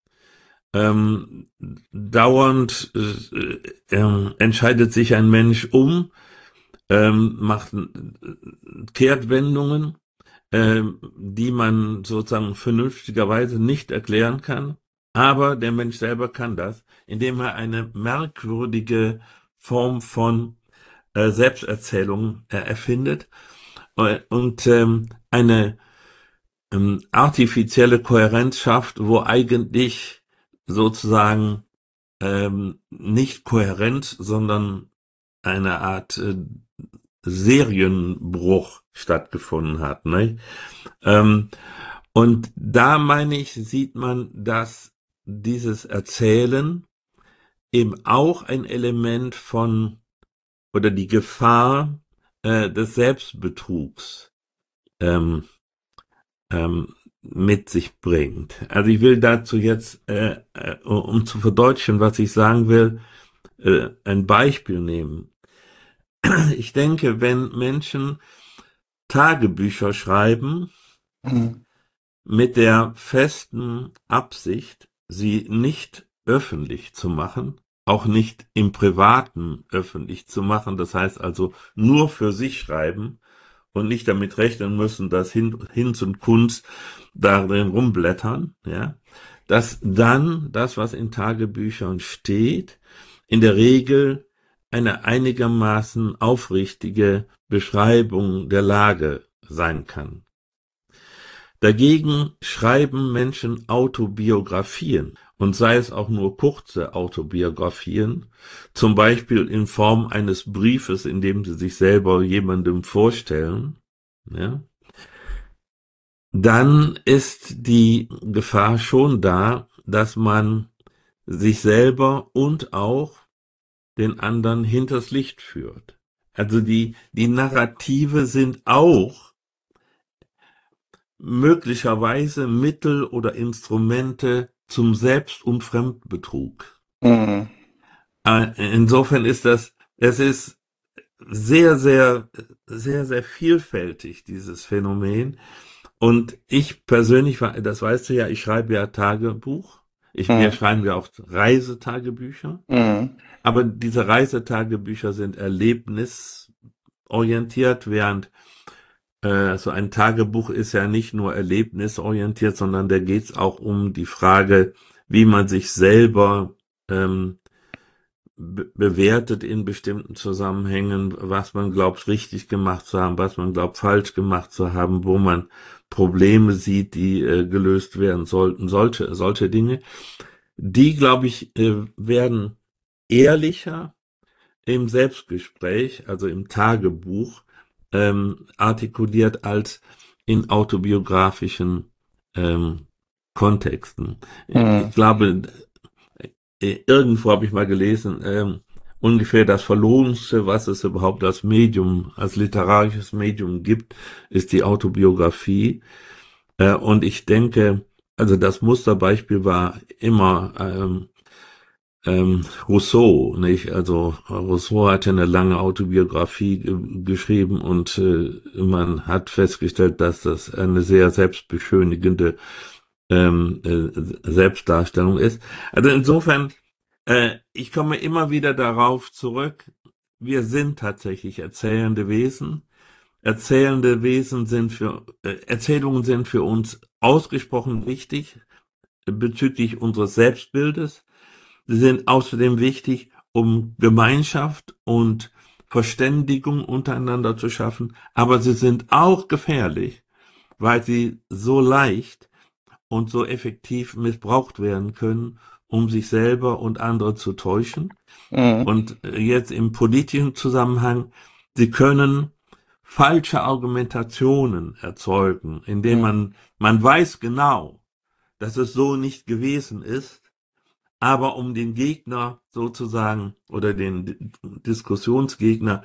ähm, dauernd äh, äh, entscheidet sich ein Mensch um, ähm, macht äh, Kehrtwendungen, äh, die man sozusagen vernünftigerweise nicht erklären kann. Aber der Mensch selber kann das, indem er eine merkwürdige Form von äh, Selbsterzählung äh, erfindet äh, und ähm, eine ähm, artifizielle Kohärenz schafft, wo eigentlich sozusagen ähm, nicht Kohärenz, sondern eine Art äh, Serienbruch stattgefunden hat. Ne? Ähm, und da meine ich, sieht man, dass dieses Erzählen eben auch ein Element von oder die Gefahr äh, des Selbstbetrugs ähm, ähm, mit sich bringt. Also ich will dazu jetzt, äh, äh, um zu verdeutlichen, was ich sagen will, äh, ein Beispiel nehmen. Ich denke, wenn Menschen Tagebücher schreiben Mhm. mit der festen Absicht, sie nicht öffentlich zu machen, auch nicht im Privaten öffentlich zu machen, das heißt also nur für sich schreiben und nicht damit rechnen müssen, dass Hin Hinz und Kunz darin rumblättern, ja, dass dann das, was in Tagebüchern steht, in der Regel eine einigermaßen aufrichtige Beschreibung der Lage sein kann. Dagegen schreiben Menschen Autobiografien und sei es auch nur kurze Autobiografien, zum Beispiel in Form eines Briefes, in dem sie sich selber jemandem vorstellen, ja, dann ist die Gefahr schon da, dass man sich selber und auch den anderen hinters Licht führt. Also die, die Narrative sind auch möglicherweise Mittel oder Instrumente zum Selbst- und Fremdbetrug. Mhm. Äh, Insofern ist das, es ist sehr, sehr, sehr, sehr vielfältig, dieses Phänomen. Und ich persönlich, das weißt du ja, ich schreibe ja Tagebuch. Ich, wir Mhm. schreiben ja auch Reisetagebücher. Mhm. Aber diese Reisetagebücher sind erlebnisorientiert, während äh, so ein Tagebuch ist ja nicht nur erlebnisorientiert, sondern da geht's auch um die Frage, wie man sich selber ähm, be bewertet in bestimmten Zusammenhängen, was man glaubt richtig gemacht zu haben, was man glaubt falsch gemacht zu haben, wo man Probleme sieht, die äh, gelöst werden sollten, solche, solche Dinge. Die, glaube ich, äh, werden ehrlicher im Selbstgespräch, also im Tagebuch, ähm, artikuliert als in autobiografischen ähm, Kontexten. Ich Mhm. glaube, äh, irgendwo habe ich mal gelesen, ähm, ungefähr das Verlogenste, was es überhaupt als Medium, als literarisches Medium gibt, ist die Autobiografie. Äh, und ich denke, also das Musterbeispiel war immer ähm, ähm, Rousseau, nicht? Also Rousseau hatte eine lange Autobiografie ge geschrieben und äh, man hat festgestellt, dass das eine sehr selbstbeschönigende ähm, äh, Selbstdarstellung ist. Also insofern, äh, ich komme immer wieder darauf zurück, wir sind tatsächlich erzählende Wesen. Erzählende Wesen sind für, äh, Erzählungen sind für uns ausgesprochen wichtig bezüglich unseres Selbstbildes. Sie sind außerdem wichtig, um Gemeinschaft und Verständigung untereinander zu schaffen, aber sie sind auch gefährlich, weil sie so leicht und so effektiv missbraucht werden können, um sich selber und andere zu täuschen. Mhm. Und jetzt im politischen Zusammenhang, sie können falsche Argumentationen erzeugen, indem Mhm. man, man weiß genau, dass es so nicht gewesen ist, aber um den Gegner sozusagen oder den Diskussionsgegner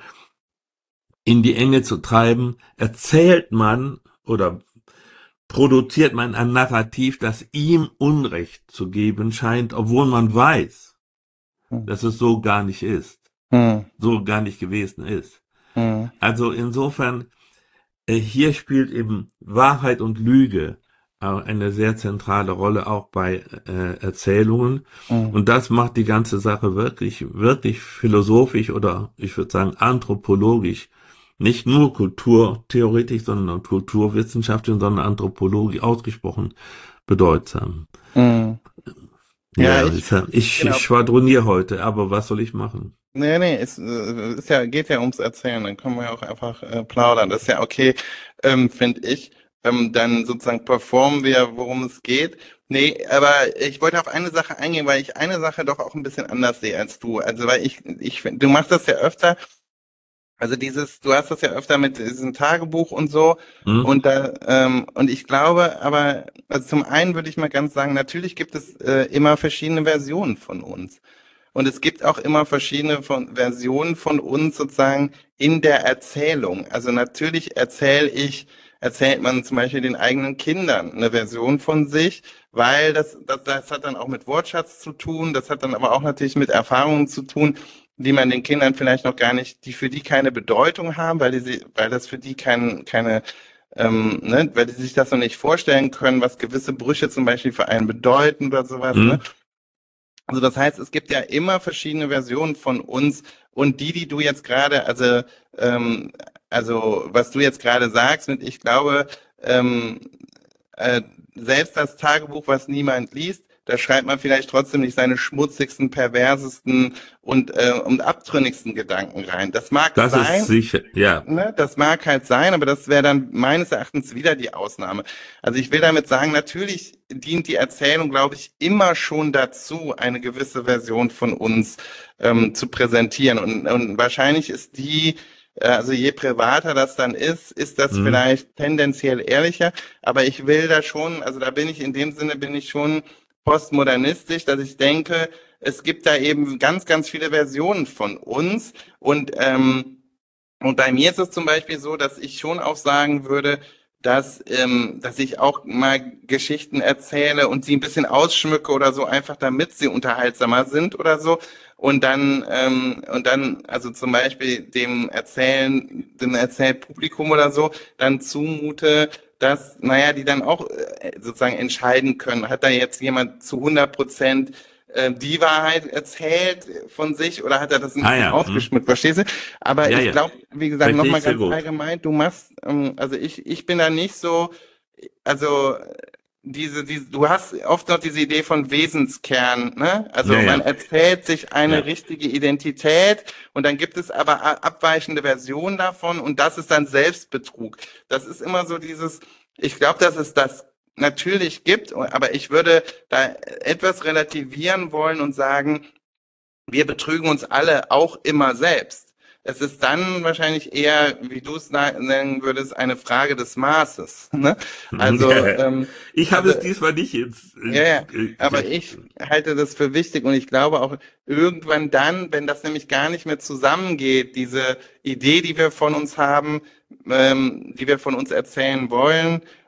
in die Enge zu treiben, erzählt man oder produziert man ein Narrativ, das ihm Unrecht zu geben scheint, obwohl man weiß, dass es so gar nicht ist, Mhm. so gar nicht gewesen ist. Mhm. Also insofern, äh, hier spielt eben Wahrheit und Lüge äh, eine sehr zentrale Rolle, auch bei äh, Erzählungen. Mhm. Und das macht die ganze Sache wirklich, wirklich philosophisch oder ich würde sagen anthropologisch, nicht nur kulturtheoretisch, sondern kulturwissenschaftlich, sondern anthropologisch ausgesprochen bedeutsam. Mhm. Ja, Ja, ich, ich, ich, ich genau. schwadroniere heute, aber was soll ich machen? Nee, nee, es äh, ist ja, geht ja ums Erzählen, dann können wir ja auch einfach äh, plaudern. Das ist ja okay, ähm, finde ich. Ähm, dann sozusagen performen wir, worum es geht. Nee, aber ich wollte auf eine Sache eingehen, weil ich eine Sache doch auch ein bisschen anders sehe als du. Also weil ich, ich find, du machst das ja öfter, also dieses, du hast das ja öfter mit diesem Tagebuch und so. Hm? Und da, ähm, und ich glaube, aber, also zum einen würde ich mal ganz sagen, natürlich gibt es äh, immer verschiedene Versionen von uns. Und es gibt auch immer verschiedene von, Versionen von uns sozusagen in der Erzählung. Also natürlich erzähle ich, erzählt man zum Beispiel den eigenen Kindern eine Version von sich, weil das, das, das hat dann auch mit Wortschatz zu tun, das hat dann aber auch natürlich mit Erfahrungen zu tun, die man den Kindern vielleicht noch gar nicht, die für die keine Bedeutung haben, weil die sie, weil das für die kein, keine, ähm, ne, weil die sich das noch nicht vorstellen können, was gewisse Brüche zum Beispiel für einen bedeuten oder sowas, ne? Hm? Also das heißt, es gibt ja immer verschiedene Versionen von uns und die, die du jetzt gerade, also ähm, also was du jetzt gerade sagst, und ich glaube, ähm, äh, selbst das Tagebuch, was niemand liest, da schreibt man vielleicht trotzdem nicht seine schmutzigsten, perversesten und, äh, und abtrünnigsten Gedanken rein. Das mag Das ist sein, sicher, ja. ne, das mag halt sein, aber das wäre dann meines Erachtens wieder die Ausnahme. Also ich will damit sagen, natürlich dient die Erzählung, glaube ich, immer schon dazu, eine gewisse Version von uns ähm, zu präsentieren. Und, und wahrscheinlich ist die, äh, also je privater das dann ist, ist das Hm? vielleicht tendenziell ehrlicher. Aber ich will da schon, also da bin ich in dem Sinne, bin ich schon postmodernistisch, dass ich denke, es gibt da eben ganz, ganz viele Versionen von uns und ähm, und bei mir ist es zum Beispiel so, dass ich schon auch sagen würde, dass, ähm, dass ich auch mal Geschichten erzähle und sie ein bisschen ausschmücke oder so, einfach damit sie unterhaltsamer sind oder so. Und dann, ähm, und dann, also zum Beispiel dem Erzählen, dem Erzählpublikum oder so, dann zumute, dass, naja, die dann auch äh, sozusagen entscheiden können, hat da jetzt jemand zu hundert Prozent äh, die Wahrheit erzählt von sich oder hat er das ein Ah bisschen ja, hm? ausgeschmückt, verstehst du? Aber Ja, ich ja. glaube, wie gesagt, Verstehe nochmal ich sehr ganz gut. allgemein, du machst, ähm, also ich, ich bin da nicht so, also diese, diese, du hast oft noch diese Idee von Wesenskern, ne? Ja, Also man ja, erzählt sich eine ja. richtige Identität und dann gibt es aber a- abweichende Versionen davon und das ist dann Selbstbetrug. Das ist immer so dieses, ich glaube, dass es das natürlich gibt, aber ich würde da etwas relativieren wollen und sagen, wir betrügen uns alle auch immer selbst. Es ist dann wahrscheinlich eher, wie du es na- nennen würdest, eine Frage des Maßes. Ne? Also, Ja. ähm, Ich habe also es diesmal nicht ins, ja, ins ja, äh, aber recht. ich halte das für wichtig und ich glaube auch irgendwann dann, wenn das nämlich gar nicht mehr zusammengeht, diese Idee, die wir von uns haben, ähm, die wir von uns erzählen wollen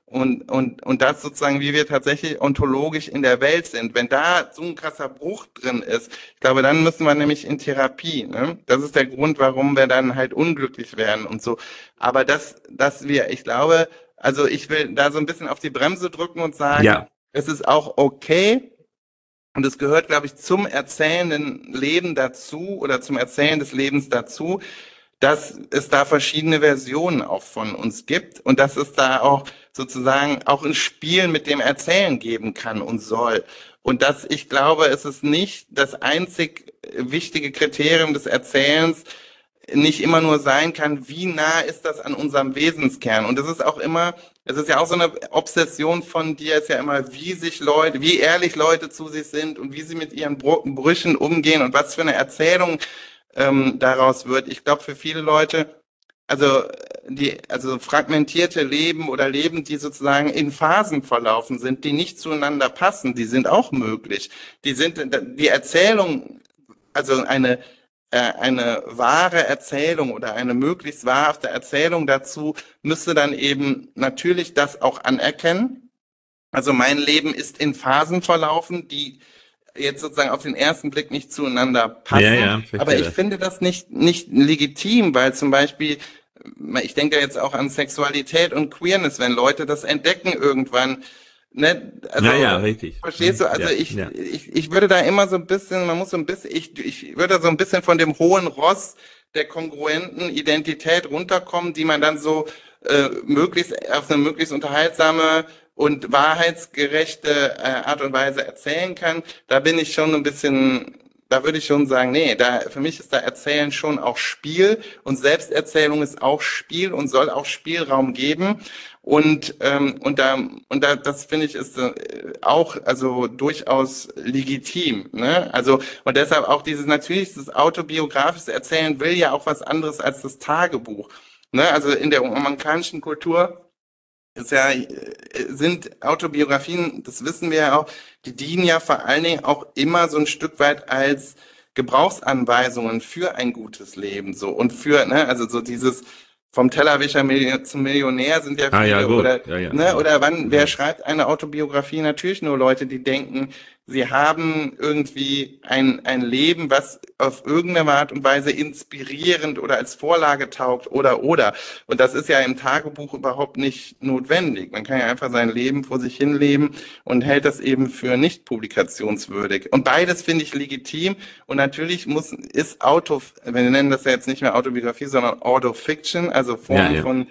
Und, und, und das sozusagen, wie wir tatsächlich ontologisch in der Welt sind. Wenn da so ein krasser Bruch drin ist, ich glaube, dann müssen wir nämlich in Therapie, ne? Das ist der Grund, warum wir dann halt unglücklich werden und so. Aber das, dass wir, ich glaube, also ich will da so ein bisschen auf die Bremse drücken und sagen, Ja, es ist auch okay, und es gehört, glaube ich, zum erzählenden Leben dazu oder zum Erzählen des Lebens dazu, dass es da verschiedene Versionen auch von uns gibt und dass es da auch sozusagen auch ein Spiel mit dem Erzählen geben kann und soll. Und dass ich glaube, es ist nicht das einzig wichtige Kriterium des Erzählens, nicht immer nur sein kann, wie nah ist das an unserem Wesenskern. Und es ist auch immer, es ist ja auch so eine Obsession von dir, ist ja immer, wie sich Leute, wie ehrlich Leute zu sich sind und wie sie mit ihren Bru- Brüchen umgehen und was für eine Erzählung ähm, daraus wird. Ich glaube, für viele Leute, also die, also fragmentierte Leben oder Leben, die sozusagen in Phasen verlaufen sind, die nicht zueinander passen, die sind auch möglich. Die sind, die Erzählung, also eine äh, eine wahre Erzählung oder eine möglichst wahrhafte Erzählung dazu müsste dann eben natürlich das auch anerkennen. Also mein Leben ist in Phasen verlaufen, die jetzt sozusagen auf den ersten Blick nicht zueinander ja, passen. ja, ich Aber verstehe ich das. finde das nicht, nicht legitim, weil zum Beispiel, ich denke ja jetzt auch an Sexualität und Queerness, wenn Leute das entdecken irgendwann, ne, Ja, ja, also, richtig. verstehst Hm, du, also ja, ich, ja. ich, ich würde da immer so ein bisschen, man muss so ein bisschen, ich, ich würde so ein bisschen von dem hohen Ross der kongruenten Identität runterkommen, die man dann so äh, möglichst auf eine möglichst unterhaltsame und wahrheitsgerechte äh, Art und Weise erzählen kann. Da bin ich schon ein bisschen, da würde ich schon sagen, nee, da für mich ist da Erzählen schon auch Spiel und Selbsterzählung ist auch Spiel und soll auch Spielraum geben. Und ähm, und da und da das finde ich ist äh, auch also durchaus legitim, ne? Also und deshalb auch dieses natürlich das autobiografische Erzählen will ja auch was anderes als das Tagebuch, ne? Also in der amerikanischen Kultur ist ja, äh, sind Autobiografien, das wissen wir ja auch, die dienen ja vor allen Dingen auch immer so ein Stück weit als Gebrauchsanweisungen für ein gutes Leben, so und für, ne, also so dieses vom Tellerwäscher Milli- zum Millionär sind ja Ah, ja, viele gut. oder, Ja, ja, ne, ja. oder wann, wer Ja, schreibt eine Autobiografie? Natürlich nur Leute, die denken, sie haben irgendwie ein, ein Leben, was auf irgendeine Art und Weise inspirierend oder als Vorlage taugt oder, oder. Und das ist ja im Tagebuch überhaupt nicht notwendig. Man kann ja einfach sein Leben vor sich hin leben und hält das eben für nicht publikationswürdig. Und beides finde ich legitim. Und natürlich muss, ist Auto, wir nennen das ja jetzt nicht mehr Autobiografie, sondern Autofiction, also ja, Formen ja. von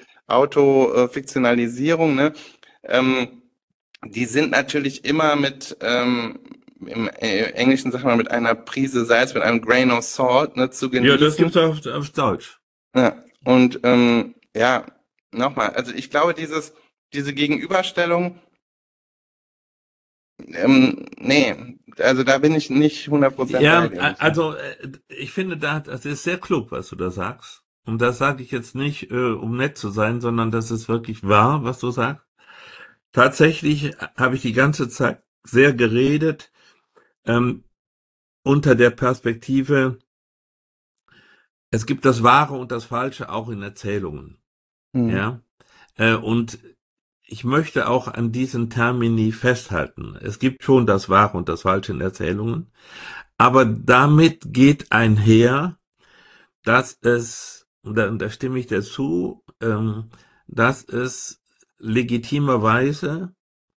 Autofiktionalisierung, ne? Ähm, die sind natürlich immer mit, ähm, im äh, Englischen sagt man mit einer Prise Salz, mit einem Grain of Salt, ne, zu Ja, das genießen. gibt's auf, auf Deutsch. Ja, und ähm, ja, nochmal, also ich glaube, dieses, diese Gegenüberstellung, ähm, nee, also da bin ich nicht hundert Prozent bei Ja, dir, a- muss ich sagen. also äh, ich finde, da, das ist sehr klug, was du da sagst. Und das sage ich jetzt nicht, äh, um nett zu sein, sondern das ist wirklich wahr, was du sagst. Tatsächlich habe ich die ganze Zeit sehr geredet, ähm, unter der Perspektive, es gibt das Wahre und das Falsche auch in Erzählungen. Hm. Ja, äh, und ich möchte auch an diesen Termini festhalten. Es gibt schon das Wahre und das Falsche in Erzählungen, aber damit geht einher, dass es, und da, und da stimme ich dir zu, ähm, dass es legitimerweise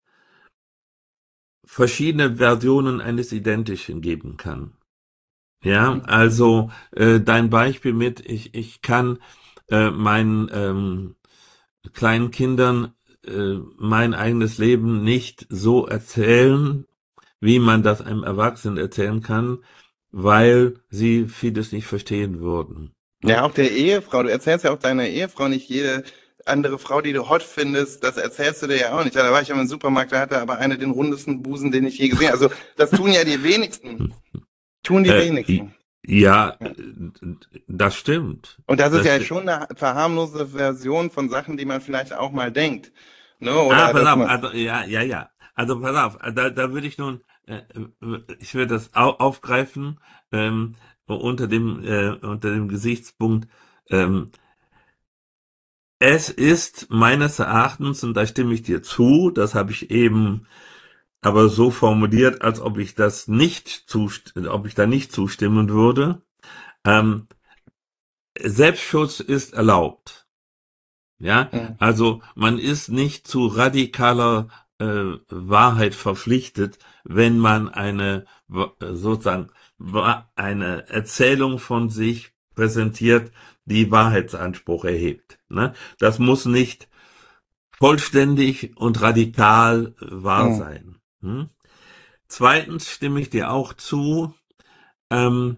verschiedene Versionen eines Identischen geben kann. Ja, also äh, dein Beispiel mit, ich, ich kann äh, meinen ähm, kleinen Kindern äh, mein eigenes Leben nicht so erzählen, wie man das einem Erwachsenen erzählen kann, weil sie vieles nicht verstehen würden. Ne? Ja, auch der Ehefrau, du erzählst ja auch deiner Ehefrau nicht jede andere Frau, die du hot findest, das erzählst du dir ja auch nicht. Ja, da war ich ja im Supermarkt, da hatte aber eine den rundesten Busen, den ich je gesehen habe. Also das tun ja die wenigsten. Tun die Äh, wenigsten. ja, Ja. das stimmt. Und das ist Das ja stimmt. schon eine verharmlose Version von Sachen, die man vielleicht auch mal denkt. Ne? Ah, Oder pass dass auf, man, also ja, ja, ja. Also pass auf, da, da würde ich nun, äh, äh, ich würde das au aufgreifen ähm, unter dem äh, unter dem Gesichtspunkt, ähm, Es ist meines Erachtens, und da stimme ich dir zu, das habe ich eben aber so formuliert, als ob ich das nicht zust ob ich da nicht zustimmen würde. Ähm, Selbstschutz ist erlaubt. Ja, Mhm. also man ist nicht zu radikaler äh, Wahrheit verpflichtet, wenn man eine wa- sozusagen wa- eine Erzählung von sich präsentiert, die Wahrheitsanspruch erhebt. Ne? Das muss nicht vollständig und radikal wahr Mhm. sein. Hm? Zweitens stimme ich dir auch zu, ähm,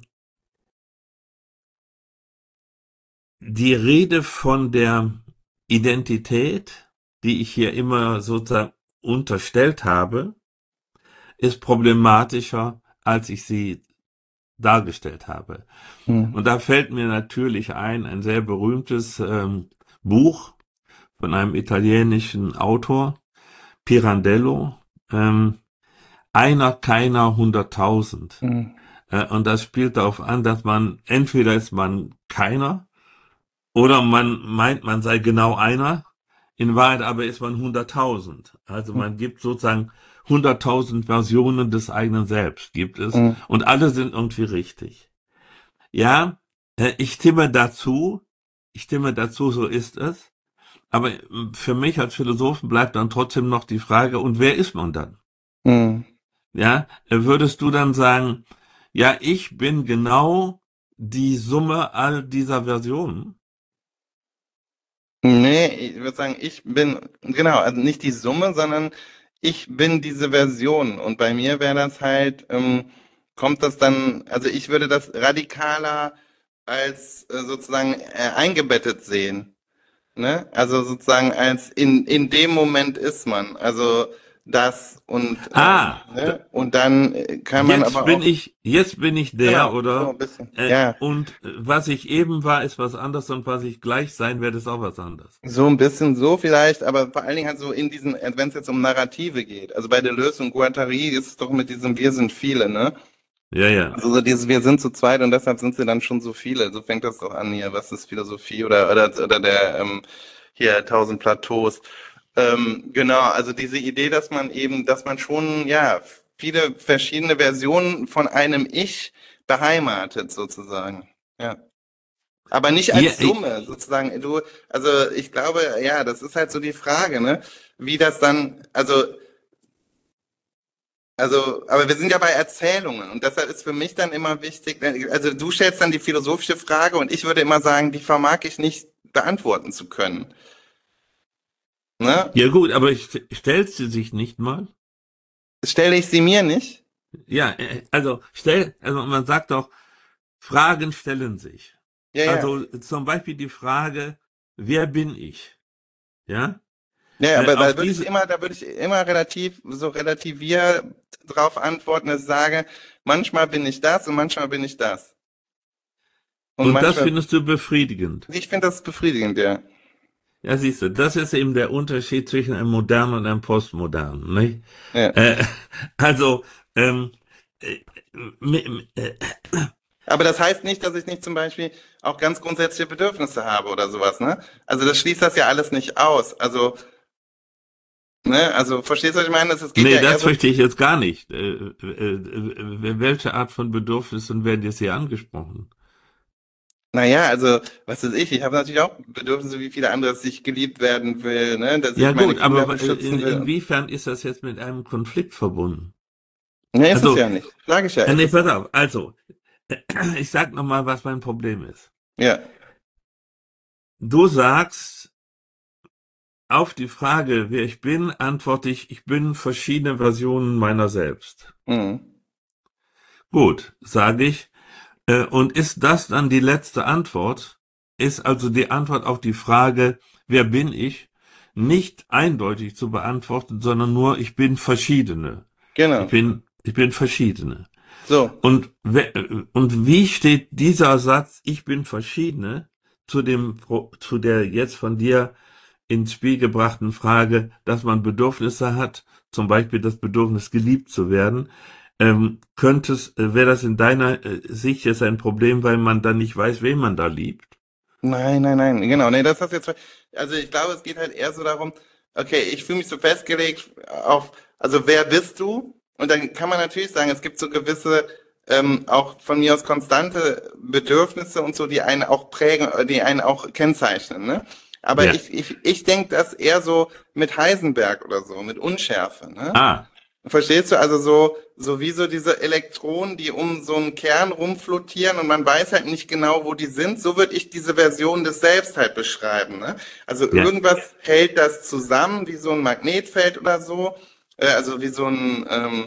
die Rede von der Identität, die ich hier immer sozusagen unterstellt habe, ist problematischer, als ich sie dargestellt habe. Und Mhm. da fällt mir natürlich ein, ein sehr berühmtes ähm, Buch von einem italienischen Autor, Pirandello, ähm, Einer, keiner, hunderttausend. Mhm. Äh, und das spielt darauf an, dass man, entweder ist man keiner, oder man meint, man sei genau einer, in Wahrheit aber ist man hunderttausend. Also man gibt sozusagen hunderttausend Versionen des eigenen Selbst, gibt es, Mhm. und alle sind irgendwie richtig. Ja, äh, ich stimme dazu, ich stimme dazu, so ist es, aber äh, für mich als Philosophen bleibt dann trotzdem noch die Frage, und wer ist man dann? Mhm. Ja, äh, würdest du dann sagen, ja, ich bin genau die Summe all dieser Versionen? Nee, ich würde sagen, ich bin, genau, also nicht die Summe, sondern ich bin diese Version. Und bei mir wäre das halt, ähm, kommt das dann, also ich würde das radikaler als äh, sozusagen äh, eingebettet sehen. Ne? Also sozusagen als in, in dem Moment ist man. Also das und, ähm, Ah, d- ne? Und dann äh, kann man jetzt aber bin auch, ich, jetzt bin ich der, genau, so oder? ein bisschen. Äh, Ja. und äh, was ich eben war, ist was anderes, und was ich gleich sein werde, ist auch was anderes. So ein bisschen so vielleicht, aber vor allen Dingen halt so in diesen, wenn es jetzt um Narrative geht. Also bei Deleuze und Guattari ist es doch mit diesem Wir sind viele, ne? Ja, ja. Also so dieses Wir sind zu zweit und deshalb sind sie dann schon so viele. So fängt das doch an hier. Was ist Philosophie oder oder oder der ähm, hier tausend Plateaus. Ähm, genau, also diese Idee, dass man eben, dass man schon ja viele verschiedene Versionen von einem Ich beheimatet sozusagen. Ja. Aber nicht Ja, als ich, Summe, sozusagen. Du, also ich glaube, ja, das ist halt so die Frage, ne? Wie das dann, also, also, aber wir sind ja bei Erzählungen und deshalb ist für mich dann immer wichtig, also du stellst dann die philosophische Frage und ich würde immer sagen, die vermag ich nicht beantworten zu können, ne? ja gut, aber ich, stellst du sich nicht mal? Stelle ich sie mir nicht? Ja, äh, also stell, also man sagt doch, Fragen stellen sich. Ja, ja. Also zum Beispiel die Frage, wer bin ich? Ja, Ja, äh, aber da auf würde ich diese, immer, da würde ich immer relativ, so relativier drauf antworten, dass ich sage, manchmal bin ich das und manchmal bin ich das. Und und das manchmal, findest du befriedigend. ich finde das befriedigend, ja. Ja, siehst du, das ist eben der Unterschied zwischen einem modernen und einem postmodernen, nicht? Ja. Äh, also, ähm, äh, m- äh, Aber das heißt nicht, dass ich nicht zum Beispiel auch ganz grundsätzliche Bedürfnisse habe oder sowas, ne? Also das schließt das ja alles nicht aus. Also, ne, also verstehst du, was ich meine? Es geht nee, ja eher das so, verstehe ich jetzt gar nicht. Äh, äh, äh, welche Art von Bedürfnissen werden jetzt hier angesprochen? naja, also, was weiß ich, ich habe natürlich auch Bedürfnisse wie viele andere, dass ich geliebt werden will, ne, dass Ja ich meine gut, Kinder aber äh, in, beschützen will. inwiefern ist das jetzt mit einem Konflikt verbunden? Ne, ist es Also, ja nicht. Sage ich ja, äh, ist nee, es ja pass nicht. auf, also, ich sag nochmal, was mein Problem ist. Ja. Du sagst, auf die Frage, wer ich bin, antworte ich, ich bin verschiedene Versionen meiner selbst. Mhm. Gut, sage ich. Äh, und ist das dann die letzte Antwort? Ist also die Antwort auf die Frage, wer bin ich, nicht eindeutig zu beantworten, sondern nur, ich bin verschiedene. Ich Genau. bin, ich bin verschiedene. So. Und, und wie steht dieser Satz, ich bin verschiedene, zu dem, zu der jetzt von dir ins Spiel gebrachten Frage, dass man Bedürfnisse hat, zum Beispiel das Bedürfnis geliebt zu werden, ähm, könnte es, äh, wäre das in deiner äh, Sicht jetzt ein Problem, weil man dann nicht weiß, wen man da liebt? Nein, nein, nein, genau, nee, das hast du jetzt, ver- also ich glaube, es geht halt eher so darum, okay, ich fühle mich so festgelegt auf, also wer bist du? Und dann kann man natürlich sagen, es gibt so gewisse, ähm, auch von mir aus konstante Bedürfnisse und so, die einen auch prägen, äh, die einen auch kennzeichnen, ne? Aber Ja. ich, ich, ich denke das eher so mit Heisenberg oder so, mit Unschärfe, ne? Ah, Verstehst du? Also so, so wie so diese Elektronen, die um so einen Kern rumflottieren und man weiß halt nicht genau, wo die sind. So würde ich diese Version des Selbst halt beschreiben, ne? Also ja. irgendwas hält das zusammen, wie so ein Magnetfeld oder so. Äh, also wie so ein, ähm,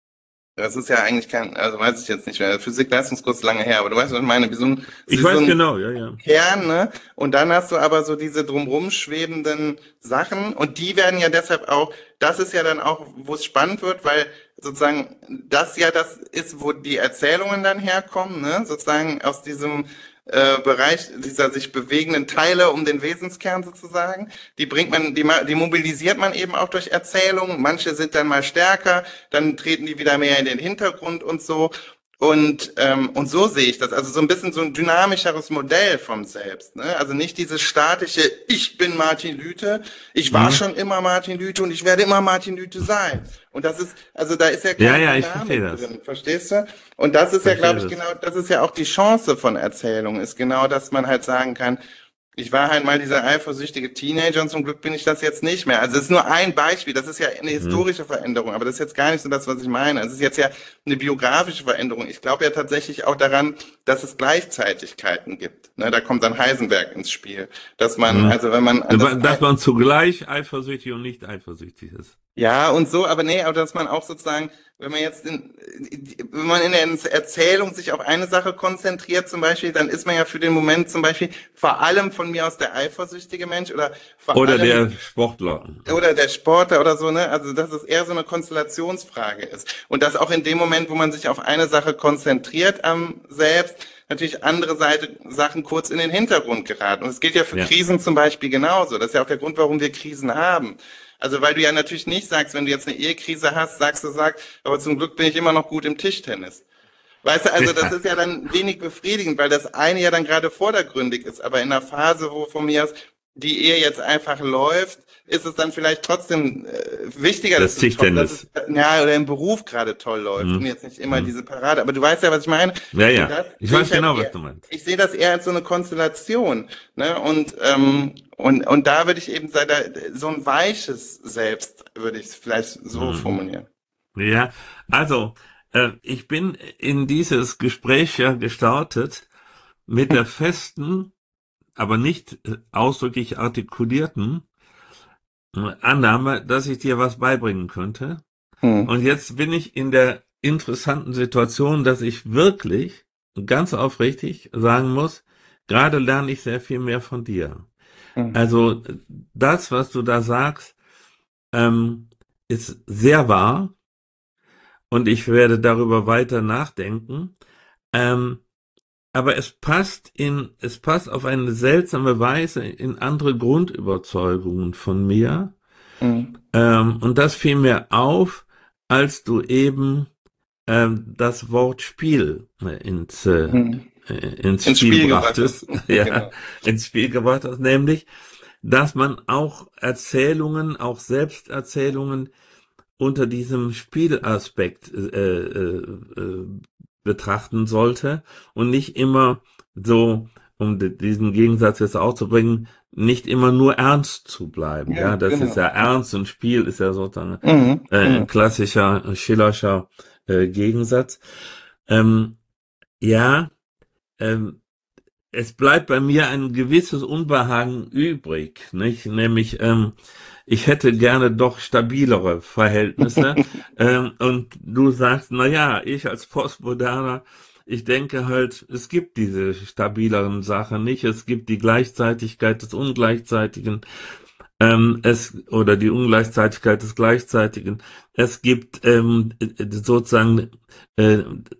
das ist ja eigentlich kein, also weiß ich jetzt nicht mehr. Physik-Leistungskurs ist lange her, aber du weißt, was ich meine, wie so ein, Ich wie so weiß ein genau, ja, ja. Kern, ne? Und dann hast du aber so diese drumrum schwebenden Sachen und die werden ja deshalb auch, das ist ja dann auch, wo es spannend wird, weil sozusagen das ja das ist, wo die Erzählungen dann herkommen, ne? Sozusagen aus diesem äh, Bereich dieser sich bewegenden Teile um den Wesenskern sozusagen. Die bringt man, die, ma- die mobilisiert man eben auch durch Erzählungen. Manche sind dann mal stärker, dann treten die wieder mehr in den Hintergrund und so. Und, ähm, und so sehe ich das. Also so ein bisschen so ein dynamischeres Modell vom Selbst. Ne? Also nicht dieses statische, ich bin Martin Lüthe, ich war Mhm. schon immer Martin Lüthe und ich werde immer Martin Lüthe sein. Und das ist, also da ist ja Ja, keine ja, ich verstehe Dynamik das. drin, verstehst du? Und das ist ja, Verstehe glaube ich, das. genau, das ist ja auch die Chance von Erzählung, ist genau, dass man halt sagen kann, ich war halt mal dieser eifersüchtige Teenager und zum Glück bin ich das jetzt nicht mehr. Also es ist nur ein Beispiel, das ist ja eine Mhm. historische Veränderung, aber das ist jetzt gar nicht so das, was ich meine. Es ist jetzt ja eine biografische Veränderung. Ich glaube ja tatsächlich auch daran, dass es Gleichzeitigkeiten gibt. Ne, da kommt dann Heisenberg ins Spiel, dass man, Mhm. also wenn man an das Dass man zugleich eifersüchtig und nicht eifersüchtig ist. ja, und so, aber nee, aber dass man auch sozusagen, wenn man jetzt in, wenn man in der Erzählung sich auf eine Sache konzentriert, zum Beispiel, dann ist man ja für den Moment zum Beispiel vor allem von mir aus der eifersüchtige Mensch oder vor Oder allem der Sportler. oder der Sportler oder so, ne? Also, dass es eher so eine Konstellationsfrage ist. Und dass auch in dem Moment, wo man sich auf eine Sache konzentriert am Selbst, natürlich andere Seite, Sachen kurz in den Hintergrund geraten. Und es gilt ja für Ja. Krisen zum Beispiel genauso. Das ist ja auch der Grund, warum wir Krisen haben. Also, weil du ja natürlich nicht sagst, wenn du jetzt eine Ehekrise hast, sagst du, sagst, aber zum Glück bin ich immer noch gut im Tischtennis. Weißt du, also das Ja. ist ja dann wenig befriedigend, weil das eine ja dann gerade vordergründig ist. Aber in einer Phase, wo von mir aus die Ehe jetzt einfach läuft, ist es dann vielleicht trotzdem äh, wichtiger, dass Das es, to- dass Tischtennis. es ja oder im Beruf gerade toll läuft und Mhm. jetzt nicht immer Mhm. diese Parade. Aber du weißt ja, was ich meine. Ja, Und ja. das Ich sehe weiß ich halt genau, was eher, du meinst. ich sehe das eher als so eine Konstellation. Ne? Und, ähm, und, und da würde ich eben sagen, da, so ein weiches Selbst würde ich es vielleicht so Mhm. formulieren. Ja, also, äh, ich bin in dieses Gespräch ja gestartet mit der festen, aber nicht äh, ausdrücklich artikulierten äh, Annahme, dass ich dir was beibringen könnte. Hm. Und jetzt bin ich in der interessanten Situation, dass ich wirklich ganz aufrichtig sagen muss, gerade lerne ich sehr viel mehr von dir. Hm. Also das, was du da sagst, ähm, ist sehr wahr und ich werde darüber weiter nachdenken. Ähm, aber es passt in, es passt auf eine seltsame Weise in andere Grundüberzeugungen von mir. Hm. Ähm, und das fiel mir auf, als du eben ähm, das Wort Spiel äh, ins, äh, Hm. ins Ins Spiel Spiel gebracht hast. brachtest, ja, Genau. ins Spiel gebracht hast, nämlich, dass man auch Erzählungen, auch Selbsterzählungen unter diesem Spielaspekt äh, äh, äh, betrachten sollte und nicht immer so, um diesen Gegensatz jetzt aufzubringen, nicht immer nur ernst zu bleiben. Ja, Ja, das ist genau. ja ernst und Spiel ist ja sozusagen Mhm, äh, ein genau. klassischer Schillerscher äh, Gegensatz. Ähm, ja, ähm, es bleibt bei mir ein gewisses Unbehagen übrig, nicht? Nämlich, ähm, ich hätte gerne doch stabilere Verhältnisse. Ähm, und du sagst, na ja, ich als Postmoderner, ich denke halt, es gibt diese stabileren Sachen nicht. Es gibt die Gleichzeitigkeit des Ungleichzeitigen ähm, es oder die Ungleichzeitigkeit des Gleichzeitigen. Es gibt ähm, sozusagen äh,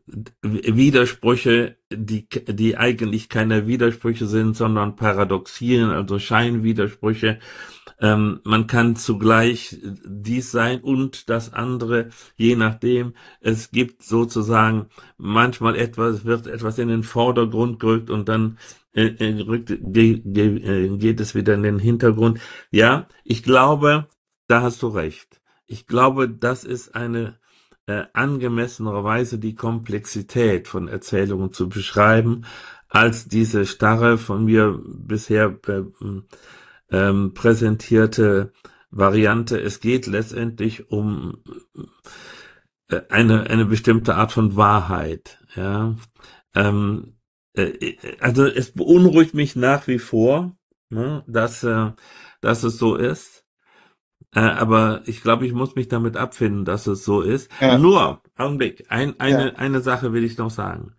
Widersprüche, die, die eigentlich keine Widersprüche sind, sondern Paradoxien, also Scheinwidersprüche. Ähm, man kann zugleich dies sein und das andere, je nachdem. Es gibt sozusagen manchmal etwas, wird etwas in den Vordergrund gerückt und dann äh, äh, rückt, ge, ge, äh, geht es wieder in den Hintergrund. Ja, ich glaube, da hast du recht. Ich glaube, das ist eine äh, angemessenere Weise, die Komplexität von Erzählungen zu beschreiben, als diese starre, von mir bisher äh, ähm, präsentierte Variante. Es geht letztendlich um äh, eine, eine bestimmte Art von Wahrheit, ja. Ähm, äh, also es beunruhigt mich nach wie vor, ne, dass, äh, dass es so ist. Äh, aber ich glaube, ich muss mich damit abfinden, dass es so ist. Ja, Nur, Augenblick, ein, ja, eine, eine Sache will ich noch sagen.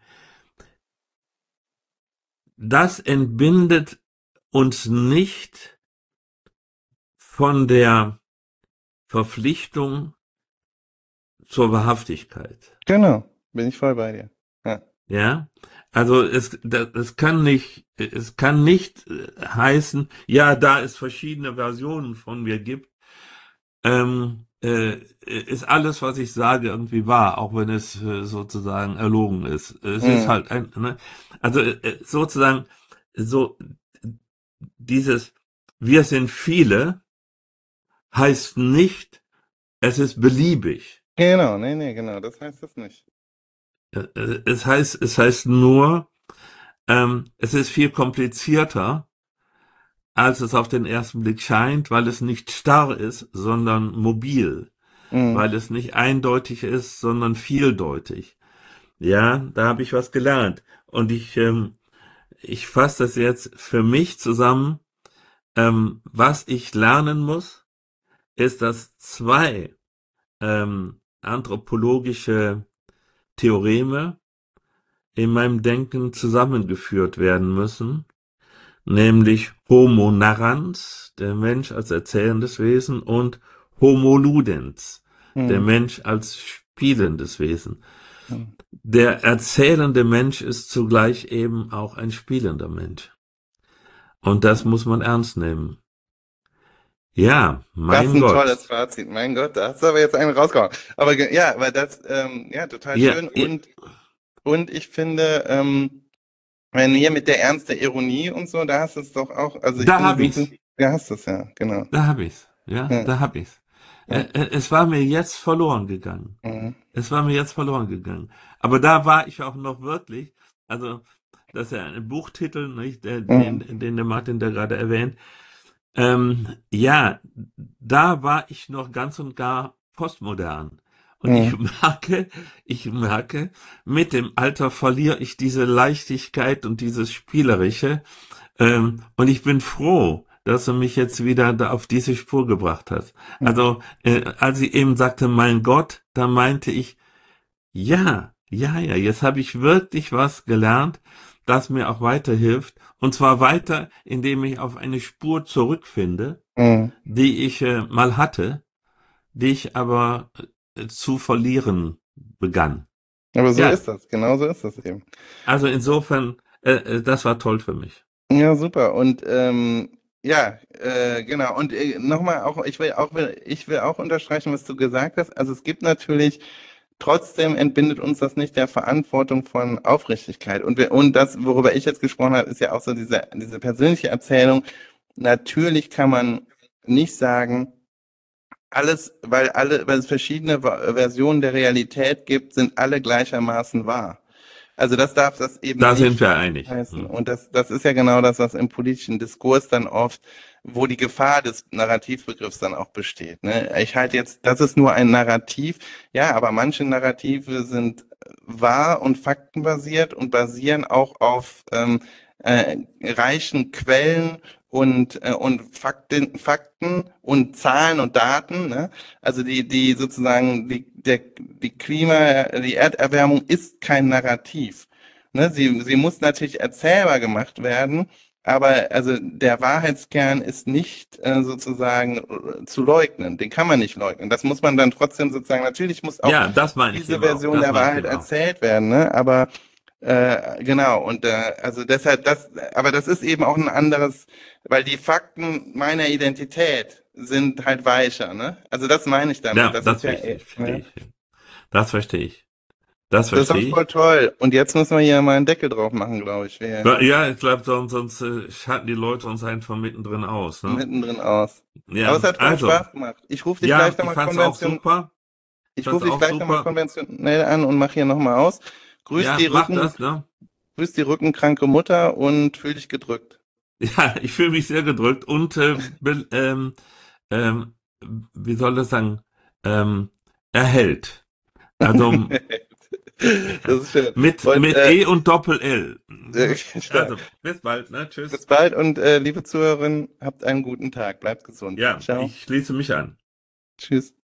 Das entbindet uns nicht von der Verpflichtung zur Wahrhaftigkeit. genau. Bin ich voll bei dir. Ja. Ja, also es, es kann nicht, es kann nicht äh, heißen, ja, da es verschiedene Versionen von mir gibt, ähm, äh, ist alles, was ich sage, irgendwie wahr, auch wenn es äh, sozusagen erlogen ist. Es ist Mhm. halt ein, ne? Also äh, sozusagen so dieses, wir sind viele, heißt nicht, es ist beliebig. Genau, nee, nee, genau. Das heißt das nicht. Äh, äh, Es heißt, es heißt nur, ähm, es ist viel komplizierter, als es auf den ersten Blick scheint, weil es nicht starr ist, sondern mobil, Mhm. weil es nicht eindeutig ist, sondern vieldeutig. Ja, da habe ich was gelernt. Und ich, ähm, ich fasse das jetzt für mich zusammen. Ähm, was ich lernen muss, ist, dass zwei ähm, anthropologische Theoreme in meinem Denken zusammengeführt werden müssen, nämlich Homo narrans, der Mensch als erzählendes Wesen, und Homo ludens, der Mhm. Mensch als spielendes Wesen. Mhm. Der erzählende Mensch ist zugleich eben auch ein spielender Mensch. Und das muss man ernst nehmen. Ja, Das ist mein ein tolles Gott. Fazit. Mein Gott, da hast du aber jetzt einen rausgehauen. Aber ge- ja, weil das, ähm, ja, total Ja, schön. ja, Und, und ich finde, ähm, wenn hier mit der Ernst der Ironie und so, da hast du es doch auch, also ich da finde, hab du, ich's. da hast du es ja, genau. Da hab ich's. Ja, Ja, da hab ich's. Äh, ja, äh, es war mir jetzt verloren gegangen. mhm, Es war mir jetzt verloren gegangen. Aber da war ich auch noch wirklich, also, das ist ja ein Buchtitel, nicht, der, den, mhm, den der Martin da gerade erwähnt. Ähm, ja, da war ich noch ganz und gar postmodern. Und ich mhm. merke, ich merke, mit dem Alter verliere ich diese Leichtigkeit und dieses Spielerische. Ähm, und ich bin froh, dass du mich jetzt wieder da auf diese Spur gebracht hast. Mhm. Also, äh, als ich eben sagte, mein Gott, da meinte ich, ja, ja, ja, jetzt habe ich wirklich was gelernt, das mir auch weiterhilft. Und zwar weiter, indem ich auf eine Spur zurückfinde, Mhm. die ich äh, mal hatte, die ich aber äh, zu verlieren begann. Aber so Ja, ist das, genau so ist das eben. also insofern, äh, äh, das war toll für mich. Ja, super. Und ähm, ja, äh, genau. Und äh, nochmal auch, ich will auch, ich will auch unterstreichen, was du gesagt hast. Also es gibt natürlich, trotzdem entbindet uns das nicht der Verantwortung von Aufrichtigkeit. Und wir, und das, worüber ich jetzt gesprochen habe, ist ja auch so diese, diese persönliche Erzählung. Natürlich kann man nicht sagen, alles, weil alle, weil es verschiedene Va- Versionen der Realität gibt, sind alle gleichermaßen wahr. Also das darf das eben Da sind nicht wir einig. heißen. Hm. Und das, das ist ja genau das, was im politischen Diskurs dann oft, wo die Gefahr des Narrativbegriffs dann auch besteht. Ne? Ich halte jetzt, das ist nur ein Narrativ. Ja, aber manche Narrative sind wahr und faktenbasiert und basieren auch auf ähm, äh, reichen Quellen und, äh, und Fakten, Fakten und Zahlen und Daten. Ne? Also die, die sozusagen, die, der, die Klima, die Erderwärmung ist kein Narrativ. Ne? Sie, sie muss natürlich erzählbar gemacht werden, aber also der Wahrheitskern ist nicht äh, sozusagen äh, zu leugnen. Den kann man nicht leugnen. Das muss man dann trotzdem sozusagen, natürlich muss auch Ja, das meine ich diese eben auch. Version Das der meine ich Wahrheit eben auch. erzählt werden, ne? Aber äh, genau, und äh, also deshalb das, aber das ist eben auch ein anderes, weil die Fakten meiner Identität sind halt weicher, ne? Also das meine ich damit. Ja, Das ist das ja, verstehe äh, ich. Verstehe ne? ich. Das verstehe ich. Das Das war verstehe voll ich. toll. Und jetzt müssen wir hier mal einen Deckel drauf machen, glaube ich. Wir Ja, ja, ich glaube, sonst, sonst äh, schalten die Leute uns einfach mittendrin aus, ne? mittendrin aus. Aber es Ja, hat voll also, Spaß gemacht. Ich rufe dich ja, gleich ich nochmal fand's auch konvention, super. Ich ich fand's rufe dich auch gleich nochmal super. konventionell an und mache hier nochmal aus. Grüß Ja, die mach Rücken, das, ne? grüß die rückenkranke Mutter und fühl dich gedrückt. Ja, ich fühle mich sehr gedrückt und äh, be- ähm, ähm, wie soll das sagen, ähm, erhellt. Also Das ist schön. mit, Und mit äh, E und Doppel-L. äh, Mhm. stark. Also, bis bald, ne? Tschüss. Bis bald und äh, liebe Zuhörerinnen, habt einen guten Tag. Bleibt gesund. Ja, Ciao. ich schließe mich an. Tschüss.